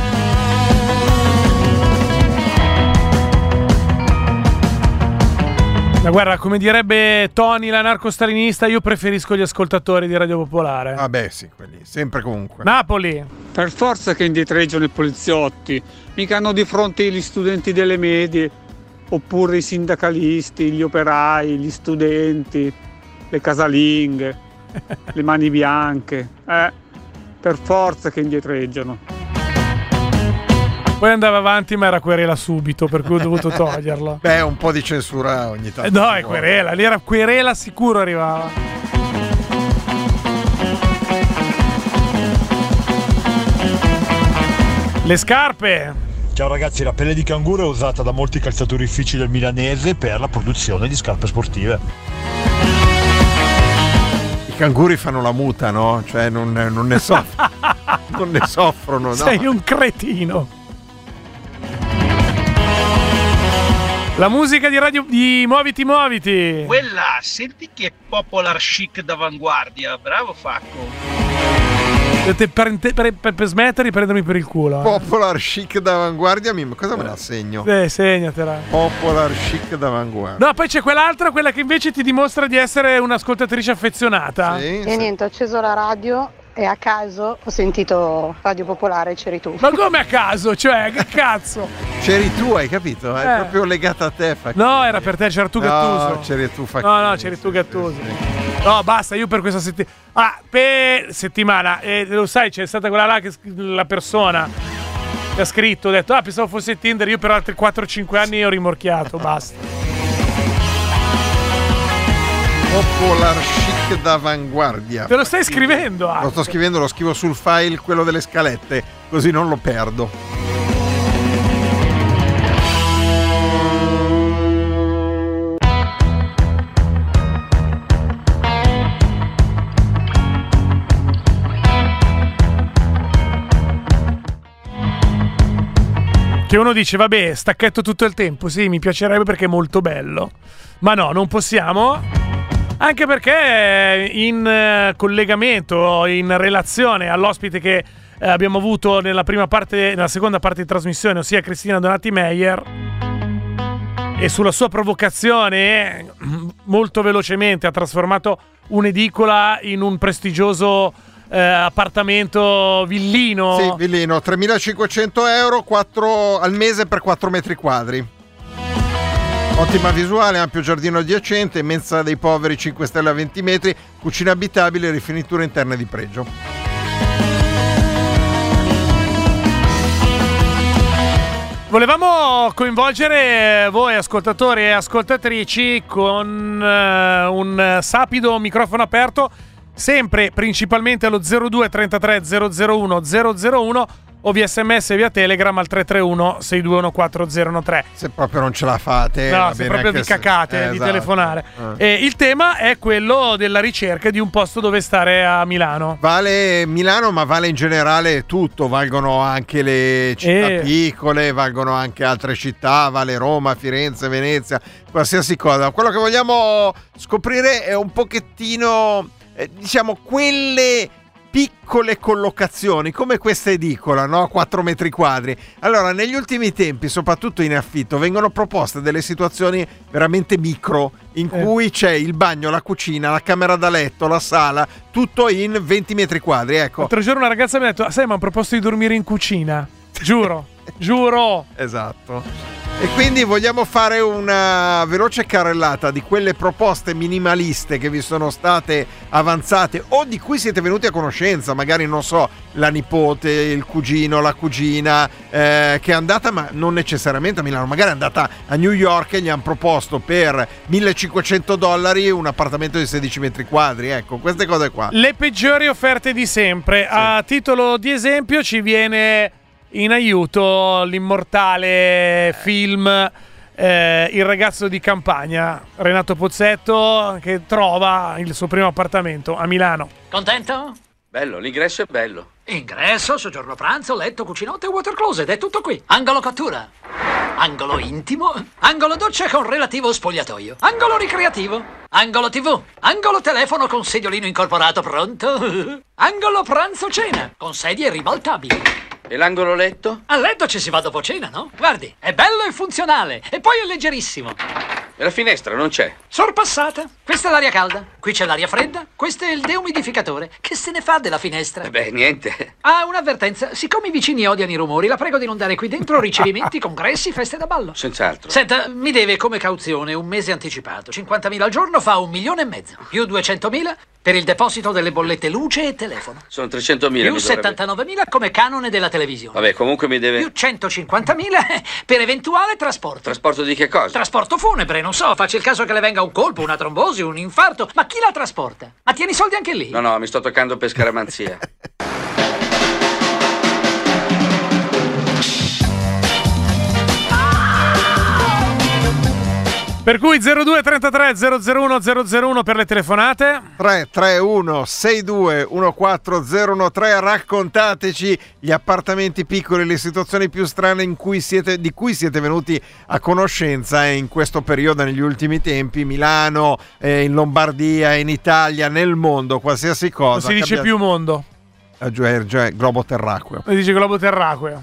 Ma guarda, come direbbe Tony l'anarco-stalinista, io preferisco gli ascoltatori di Radio Popolare. Vabbè, sì, quelli sempre comunque. Napoli. Per forza che indietreggiano i poliziotti, mica hanno di fronte gli studenti delle medie. oppure i sindacalisti, gli operai, gli studenti, le casalinghe, le mani bianche, per forza che indietreggiano. Poi andava avanti, ma era querela subito, per cui ho dovuto toglierlo. Beh, un po' di censura ogni tanto. No, è querela, lì era querela sicuro arrivava. Le scarpe. Ciao ragazzi, la pelle di canguro è usata da molti calzatorifici del milanese per la produzione di scarpe sportive. I canguri fanno la muta, no? Cioè non ne non ne soffrono, no? Sei un cretino. La musica di radio di Muoviti. Quella, senti che popular chic d'avanguardia. Bravo Facco. Per smettere di prendermi per il culo. Popular chic d'avanguardia, cosa me la segno? Segnatela. Popular chic d'avanguardia. No, poi c'è quell'altra, quella che invece ti dimostra di essere un'ascoltatrice affezionata. Sì. Niente, ho acceso la radio e a caso ho sentito Radio Popolare, c'eri tu. Ma come a caso? Cioè, che cazzo? C'eri tu, hai capito? È proprio legata a te. No, era per te, c'era tu Gattuso. No, c'eri tu No, c'eri tu Gattuso. No, basta, io per questa settimana. Per settimana, lo sai, c'è stata quella là che la persona che ha scritto, ha detto, pensavo fosse Tinder, io per altri 4-5 anni ho rimorchiato, basta. Popular chic d'avanguardia. Te lo stai scrivendo? Lo sto scrivendo, lo scrivo sul file, quello delle scalette, così non lo perdo. Che uno dice, vabbè, stacchetto tutto il tempo, sì, mi piacerebbe perché è molto bello. Ma no, non possiamo. Anche perché in collegamento, in relazione all'ospite che abbiamo avuto nella seconda parte di trasmissione, ossia Cristina Donati Meyer, e sulla sua provocazione molto velocemente ha trasformato un'edicola in un prestigioso appartamento villino. Sì, villino, 3.500 euro 4 al mese per 4 metri quadri. Ottima visuale, ampio giardino adiacente, mensa dei poveri 5 stelle a 20 metri, cucina abitabile e rifiniture interne di pregio. Volevamo coinvolgere voi ascoltatori e ascoltatrici con un sapido microfono aperto, sempre principalmente allo 02 33 001 001 o via SMS via Telegram al 331 621 4013. Se proprio non ce la fate, no, se proprio vi cacate di esatto. telefonare. Il tema è quello della ricerca di un posto dove stare a Milano. Vale Milano, ma vale in generale tutto, valgono anche le città piccole, valgono anche altre città, vale Roma, Firenze, Venezia, qualsiasi cosa. Quello che vogliamo scoprire è un pochettino, diciamo, quelle piccole collocazioni come questa edicola, no? 4 metri quadri. Allora, negli ultimi tempi, soprattutto in affitto, vengono proposte delle situazioni veramente micro in cui c'è il bagno, la cucina, la camera da letto, la sala, tutto in 20 metri quadri, ecco. L'altro giorno una ragazza mi ha detto, sai, mi hanno proposto di dormire in cucina. Giuro, giuro. Esatto. E quindi vogliamo fare una veloce carrellata di quelle proposte minimaliste che vi sono state avanzate o di cui siete venuti a conoscenza, magari non so, la nipote, il cugino, la cugina che è andata, ma non necessariamente a Milano, magari è andata a New York e gli hanno proposto per $1.500 un appartamento di 16 metri quadri, ecco, queste cose qua. Le peggiori offerte di sempre. Sì. A titolo di esempio ci viene in aiuto l'immortale film Il ragazzo di campagna, Renato Pozzetto, che trova il suo primo appartamento a Milano. Contento? Bello, l'ingresso è bello. Ingresso, soggiorno pranzo, letto, cucinotte e water closet, è tutto qui. Angolo cottura, angolo intimo, angolo doccia con relativo spogliatoio, angolo ricreativo, angolo TV, angolo telefono con sediolino incorporato pronto, angolo pranzo cena con sedie ribaltabili. E l'angolo letto? A letto ci si va dopo cena, no? Guardi, è bello e funzionale, e poi è leggerissimo. E la finestra non c'è? Sorpassata. Questa è l'aria calda, qui c'è l'aria fredda, questo è il deumidificatore. Che se ne fa della finestra? Beh, niente. Ah, un'avvertenza. Siccome i vicini odiano i rumori, la prego di non dare qui dentro ricevimenti, congressi, feste da ballo. Senz'altro. Senta, mi deve come cauzione un mese anticipato. 50.000 al giorno fa 1,5 milioni. Più 200.000 per il deposito delle bollette luce e telefono. Sono 300.000. Più 79.000 come canone della televisione. Vabbè, comunque mi deve... Più 150.000 per eventuale trasporto. Trasporto di che cosa? Trasporto funebre, non so, faccia il caso che le venga un colpo, una trombosi, un infarto. Ma chi la trasporta? Ma tieni i soldi anche lì? No, mi sto toccando per scaramanzia. Per cui 0233 001 001 per le telefonate. 331 62 14013. Raccontateci gli appartamenti piccoli, le situazioni più strane di cui siete venuti a conoscenza in questo periodo, negli ultimi tempi, Milano, in Lombardia, in Italia, nel mondo, qualsiasi cosa. Non si dice più mondo. Cioè globo terracqueo. Si dice globo terracqueo.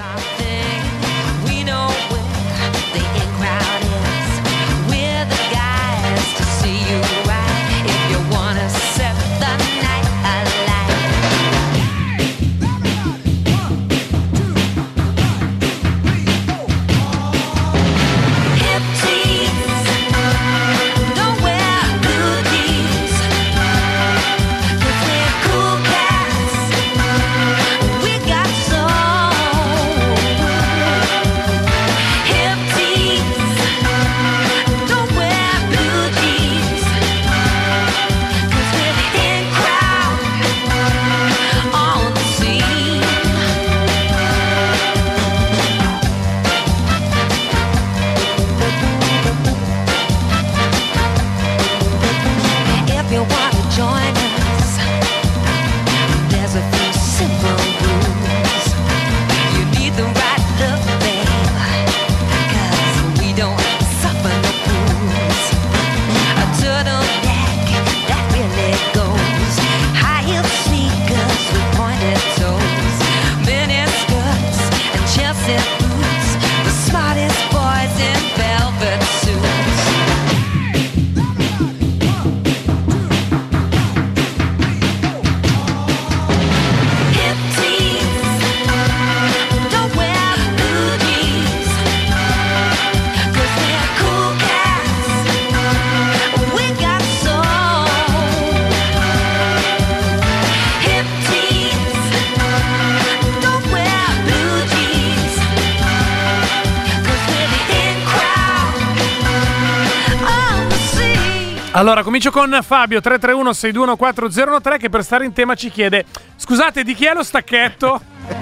Allora, comincio con Fabio, 331-621-4013, che per stare in tema ci chiede: scusate, di chi è lo stacchetto?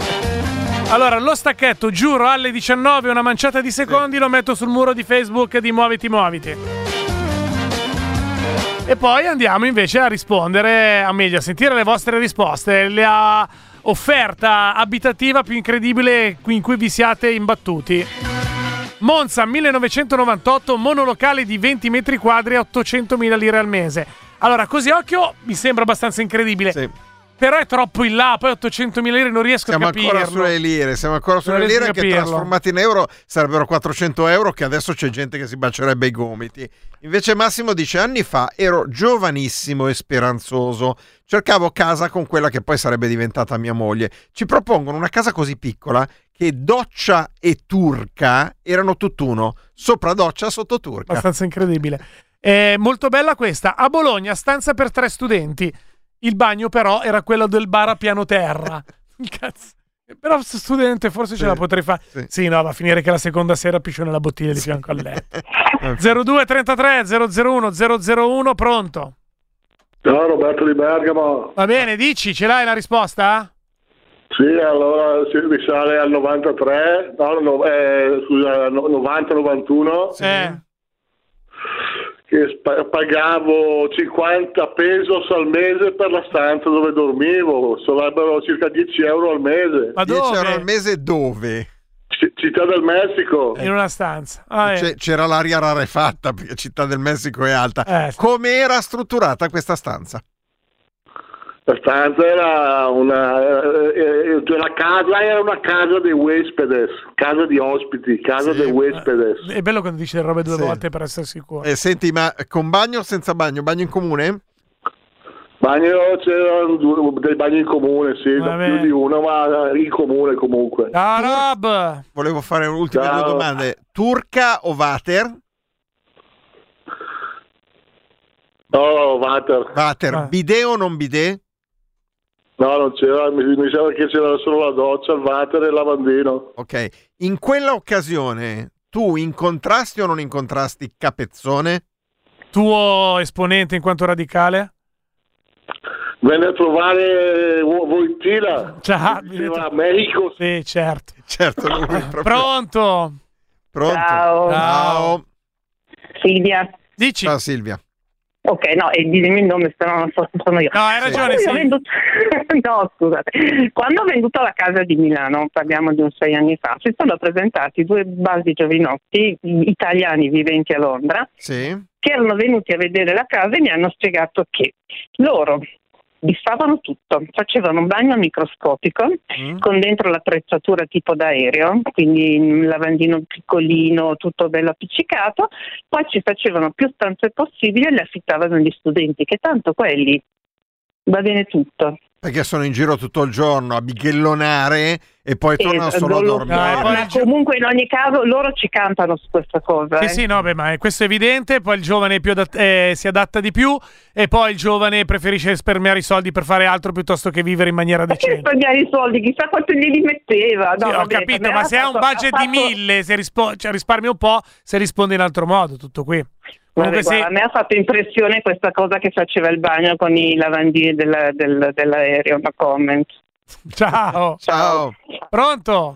Allora, lo stacchetto, giuro, alle 19, una manciata di secondi, lo metto sul muro di Facebook di Muoviti. E poi andiamo invece a rispondere, a sentire le vostre risposte, la offerta abitativa più incredibile in cui vi siate imbattuti. Monza 1998, monolocale di 20 metri quadri a 800.000 lire al mese. Allora, così a occhio mi sembra abbastanza incredibile. Sì. Però è troppo in là, poi 800.000 lire non riesco a capirlo. Siamo ancora sulle lire che trasformate in euro sarebbero 400 euro, che adesso c'è gente che si bacerebbe i gomiti. Invece Massimo dice: anni fa ero giovanissimo e speranzoso, cercavo casa con quella che poi sarebbe diventata mia moglie. Ci propongono una casa così piccola che doccia e turca erano tutt'uno, sopra doccia, sotto turca. Abbastanza incredibile. Molto bella questa. A Bologna, stanza per 3 studenti. Il bagno però era quello del bar a piano terra. Cazzo. Però studente forse ce la potrei fare. Sì, no, va a finire che la seconda sera piscio nella bottiglia di fianco al letto. 0233 001 001, pronto? Ciao, Roberto di Bergamo. Va bene, dici, ce l'hai la risposta? Sì, allora si risale al 93, scusa, 90-91. Sì. Che pagavo 50 pesos al mese per la stanza dove dormivo, sarebbero circa 10 euro al mese. Ma 10 dove? euro al mese dove? Città del Messico. In una stanza. C'era l'aria rarefatta perché Città del Messico è alta. Come era strutturata questa stanza? La stanza era la casa era una casa dei Huespedes, casa di ospiti, casa dei Huespedes. È bello quando dici le robe due volte per essere sicuro. Senti, ma con bagno o senza bagno? Bagno in comune? C'erano dei bagni in comune, sì, non più di uno, ma in comune comunque. Volevo fare ultime due domande. Turca o water? No, water. Bidet o non bidet? No, non c'era, mi sembra che c'era solo la doccia, il water e il lavandino. Ok, in quella occasione tu incontrasti o non incontrasti Capezzone? Tuo esponente in quanto radicale? Venne a trovare Wojtyla. Ciao. A Mexico. Sì, certo. Certo, lui proprio. Pronto? Ciao. Silvia. Dici. Ciao Silvia. Ok, no, e dimmi il nome, se no non so se sono io. No, hai ragione, sì. No, scusate. Quando ho venduto la casa di Milano, parliamo di 6 anni fa, si sono presentati 2 baldi giovinotti italiani viventi a Londra, che erano venuti a vedere la casa e mi hanno spiegato che loro biffavano tutto, facevano un bagno microscopico con dentro l'attrezzatura tipo d'aereo, quindi un lavandino piccolino, tutto bello appiccicato, poi ci facevano più stanze possibili e le affittavano agli studenti, che tanto quelli va bene tutto. Perché sono in giro tutto il giorno a bighellonare e poi tornano solo a dormire. Ma comunque in ogni caso loro ci cantano su questa cosa. Sì, no, ma questo è evidente. Poi il giovane si adatta di più e poi il giovane preferisce risparmiare i soldi per fare altro piuttosto che vivere in maniera decente. Risparmiare i soldi, chissà quanto glieli metteva. No, sì, ho capito, ma se ha un budget di 1000, se risparmia un po', se risponde in altro modo, tutto qui. Guarda, a me ha fatto impressione questa cosa che faceva il bagno con i lavandini dell'aereo, no comment. Ciao. Pronto?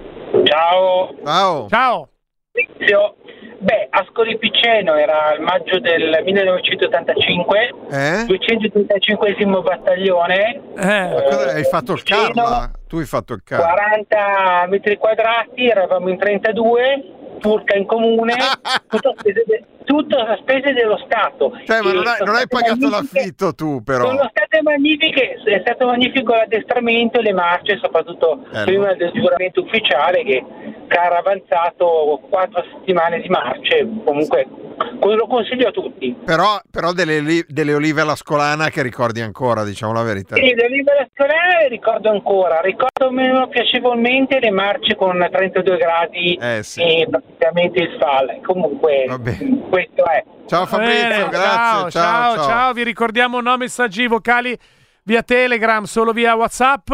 Ciao. Beh, Ascoli Piceno era il maggio del 1985, 235esimo battaglione. Hai fatto il Carla? Tu hai fatto il Carla. 40 metri quadrati, eravamo in 32, Turca in comune, tutto a spese dello Stato. Cioè, ma non hai pagato l'affitto tu, però. Sono state magnifiche, è stato magnifico l'addestramento e le marce, soprattutto prima del giuramento ufficiale che ha avanzato 4 settimane di marce, comunque lo consiglio a tutti. Però delle olive alla Scolana che ricordi ancora, diciamo la verità. Sì, le olive alla Scolana le ricordo ancora, ricordo meno piacevolmente le marce con 32 gradi e praticamente il fall. Comunque questo è. Ciao Fabrizio, grazie. Ciao. Vi ricordiamo no messaggi vocali via Telegram, solo via WhatsApp.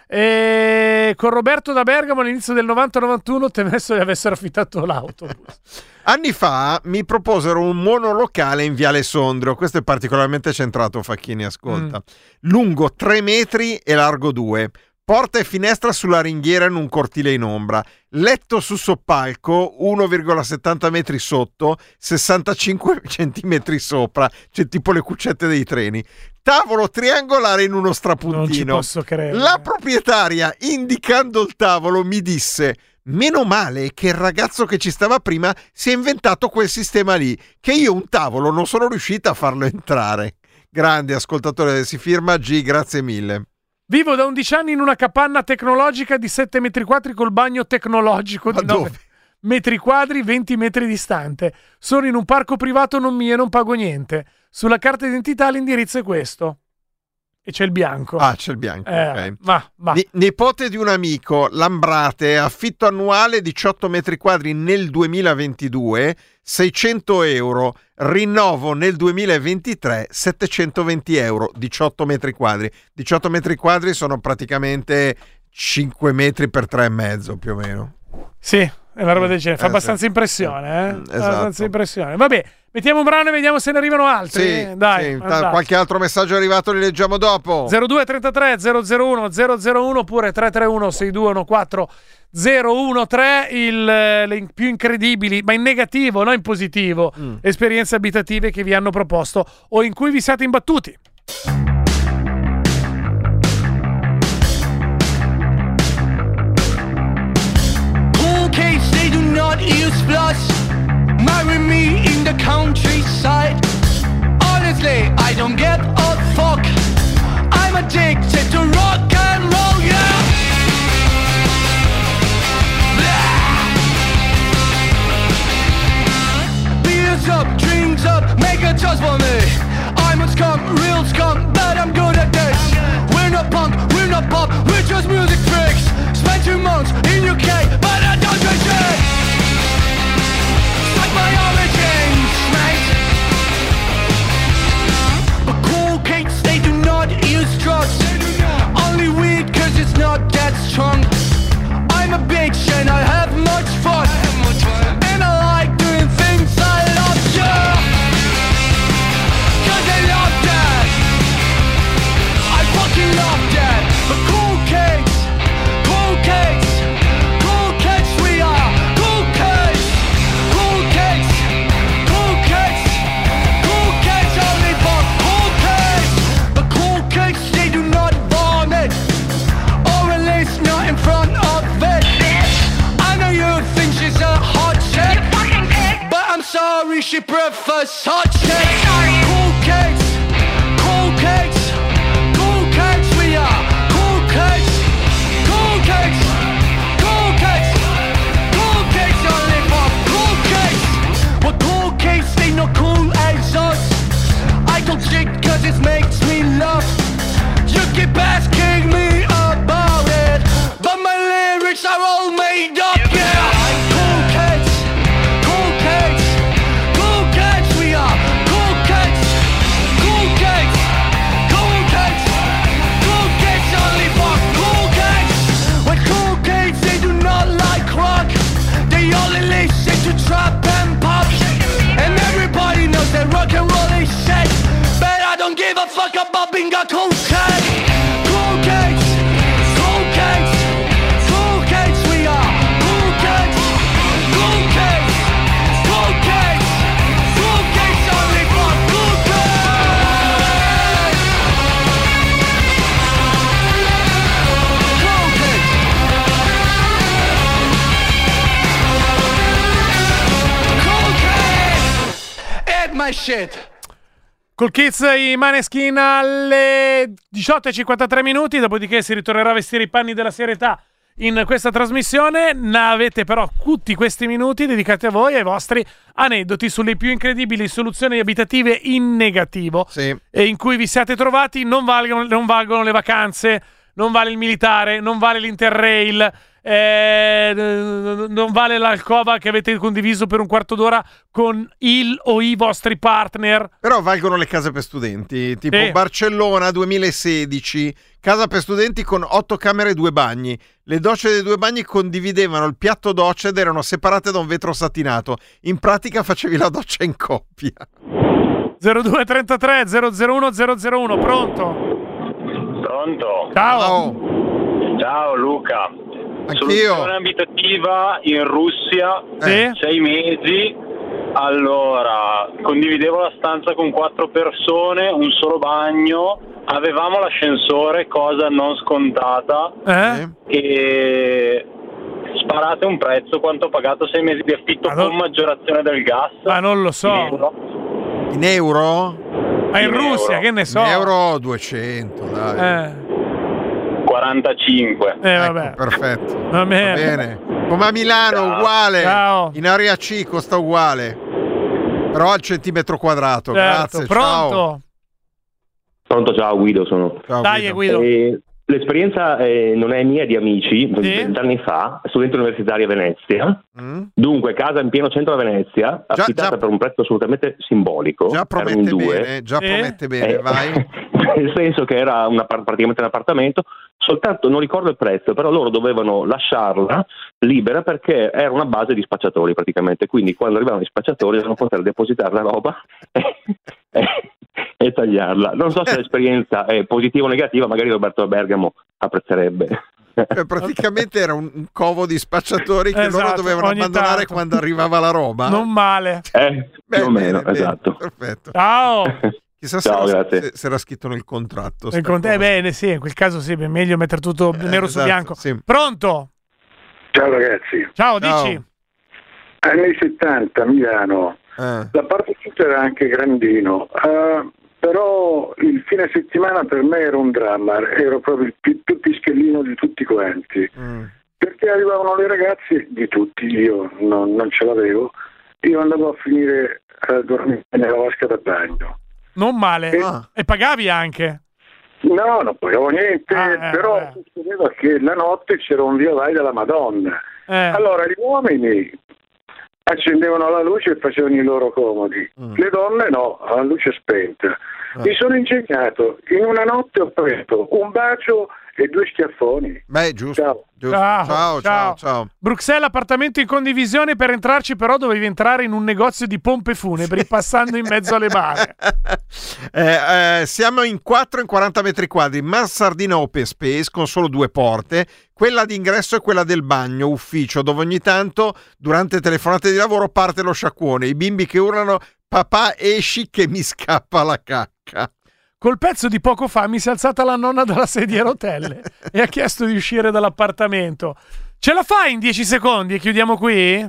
Con Roberto da Bergamo all'inizio del 90-91 temesso di avessero affittato l'autobus. Anni fa mi proposero un monolocale in Viale Sondrio, questo è particolarmente centrato, Facchini, ascolta. Lungo 3 metri e largo 2, porta e finestra sulla ringhiera in un cortile in ombra, letto su soppalco 1,70 metri sotto, 65 centimetri sopra, cioè tipo le cuccette dei treni. Tavolo triangolare in uno strapuntino. Non ci posso credere. La proprietaria, indicando il tavolo, mi disse: meno male che il ragazzo che ci stava prima si è inventato quel sistema lì, che io un tavolo non sono riuscita a farlo entrare. Grande ascoltatore, si firma G, grazie mille. Vivo da 11 anni in una capanna tecnologica di 7 metri quadri col bagno tecnologico di 9 metri quadri, 20 metri distante. Sono in un parco privato non mio e non pago niente. Sulla carta d'identità l'indirizzo è questo. E c'è il bianco. Ah, c'è il bianco. Ok. Va. Nipote di un amico, Lambrate, affitto annuale 18 metri quadri nel 2022, 600 euro. Rinnovo nel 2023, 720 euro, 18 metri quadri. 18 metri quadri sono praticamente 5 metri per 3,5 più o meno. Sì, è una roba del genere. Fa abbastanza impressione, Esatto. Abbastanza impressione. Vabbè, mettiamo un brano e vediamo se ne arrivano altri. Sì, Dai, qualche altro messaggio è arrivato, li leggiamo dopo. 0233 001 001 oppure 331 6214 013, le più incredibili, ma in negativo, non in positivo, esperienze abitative che vi hanno proposto o in cui vi siete imbattuti. case they do not use plus. Marry me in the countryside. Honestly, I don't get a fuck. I'm a addicted to rock and roll, yeah. Beers up, drinks up, make a toast for me. I'm a skunk, real skunk, but I'm good at this. We're not punk, we're not pop, we're just music freaks. Spent 2 months in UK, but I don't do shit. It's like my origins, mate. But cool kids, they do not use drugs. Only weed cause it's not that strong. I'm a bitch and I have much fun. And I like doing things I love, yeah. Cause I love that. I fucking love that. But cool kids, cool kids, cool kids we are. Cool kids, cool kids, cool kids, cool kids only for cool kids. But cool kids, they do not vomit, or at least not in front of it. I know you think she's a hot chick, but I'm sorry, she prefers hot chicks. Cool kids, cool kids, cool kids we are. Cool kids, cool kids, cool kids, cool kids only for cool kids. But cool kids, they not cool as us. I don't shit cause it makes me laugh. You keep asking me about it, but my lyrics are all made up, yeah. Cool kids, cool kids, cool kids we are. Cool kids, cool kids, cool kids, cool kids only for cool kids. When cool kids, they do not like rock. They only listen to trap and pop. And everybody knows that rock and roll is shit, but I don't give a fuck about being a cool kid. Cool kids, cool kids, cool kids we are. Cool kids, cool kids, cool kids, cool kids only for cool kids. Cool kids. Cool kids. Eat my shit. Col Kids, i Maneskin alle 18:53 minuti, dopodiché si ritornerà a vestire i panni della serietà in questa trasmissione. Ne avete però tutti questi minuti dedicati a voi e ai vostri aneddoti sulle più incredibili soluzioni abitative in negativo, sì, e in cui vi siate trovati. Non valgono le vacanze, non vale il militare, non vale l'Interrail, non vale l'alcova che avete condiviso per un quarto d'ora con il o i vostri partner. Però valgono le case per studenti, tipo Barcellona 2016, casa per studenti con 8 camere e 2 bagni. Le docce dei 2 bagni condividevano il piatto doccia ed erano separate da un vetro satinato. In pratica facevi la doccia in coppia. 0233 001 001, pronto? Pronto? Ciao. Ciao Luca. Anch'io. Soluzione abitativa in Russia, 6 mesi. Allora, condividevo la stanza con 4 persone, un solo bagno, avevamo l'ascensore, cosa non scontata, e sparate un prezzo, quanto ho pagato 6 mesi di affitto con maggiorazione del gas. Ma non lo so. In euro? Ma in Russia, che ne so. In euro 200, dai. 45. Vabbè. Ecco, perfetto. Va bene. Bene. Come a Milano, uguale. Ciao. In area C costa uguale. Però al centimetro quadato. Certo. Grazie. Pronto? Ciao. Pronto, ciao, Guido sono. Ciao, Dai, Guido. L'esperienza non è mia, di amici, 20 anni fa, studente universitario a Venezia. Dunque, casa in pieno centro a Venezia, affittata per un prezzo assolutamente simbolico. Già promette bene, promette bene, vai. Nel senso che era praticamente un appartamento, soltanto non ricordo il prezzo, però loro dovevano lasciarla libera perché era una base di spacciatori praticamente, quindi quando arrivavano gli spacciatori dovevano poter depositare la roba e tagliarla. Non so se l'esperienza è positiva o negativa, magari Roberto Bergamo apprezzerebbe. Praticamente era un covo di spacciatori che loro dovevano abbandonare quando arrivava la roba. Non male. Più o meno, esatto. Perfetto. Ciao. Chissà se era scritto nel contratto. Bene, sì, in quel caso sì, è meglio mettere tutto nero su bianco. Sì. Pronto? Ciao ragazzi. Ciao, dici? Anni 70, Milano. La parte sud era anche Grandino. però il fine settimana per me era un dramma, ero proprio il più pischellino di tutti quanti, perché arrivavano le ragazze di tutti, io non ce l'avevo, io andavo a finire a dormire nella vasca da bagno. Non male, e pagavi anche? No, non pagavo niente, però succedeva che la notte c'era un via vai della Madonna. Allora gli uomini accendevano la luce e facevano i loro comodi, le donne no, a luce spenta. Mi sono ingegnato, in una notte ho preso un bacio e 2 schiaffoni. Beh, giusto. Ciao. Bruxelles, appartamento in condivisione. Per entrarci però dovevi entrare in un negozio di pompe funebri passando in mezzo alle bare. Siamo in 4 in 40 metri quadri, mansardina open space con solo 2 porte, quella d'ingresso e quella del bagno ufficio, dove ogni tanto durante telefonate di lavoro parte lo sciacquone, i bimbi che urlano papà esci che mi scappa la cacca. Col pezzo di poco fa mi si è alzata la nonna dalla sedia a rotelle e ha chiesto di uscire dall'appartamento. Ce la fai in 10 secondi e chiudiamo qui?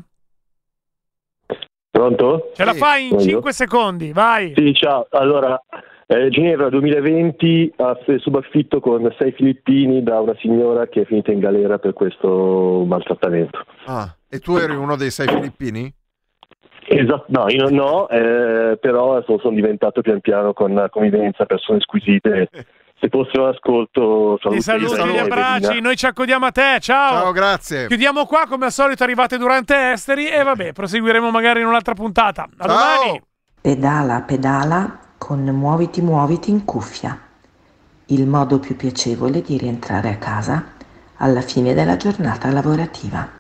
Pronto? Ce la fai in 5 secondi, vai. Sì, ciao. Allora, Ginevra 2020 a subaffitto con 6 filippini da una signora che è finita in galera per questo maltrattamento. E tu eri uno dei 6 filippini? Esatto, no, io no, però sono diventato pian piano con la convivenza, persone squisite. Se fossero all'ascolto, ti saluto, gli abbracci, noi ci accodiamo a te, ciao, grazie. Chiudiamo qua, come al solito arrivate durante esteri e vabbè, proseguiremo magari in un'altra puntata. A domani. Pedala con muoviti in cuffia, il modo più piacevole di rientrare a casa alla fine della giornata lavorativa.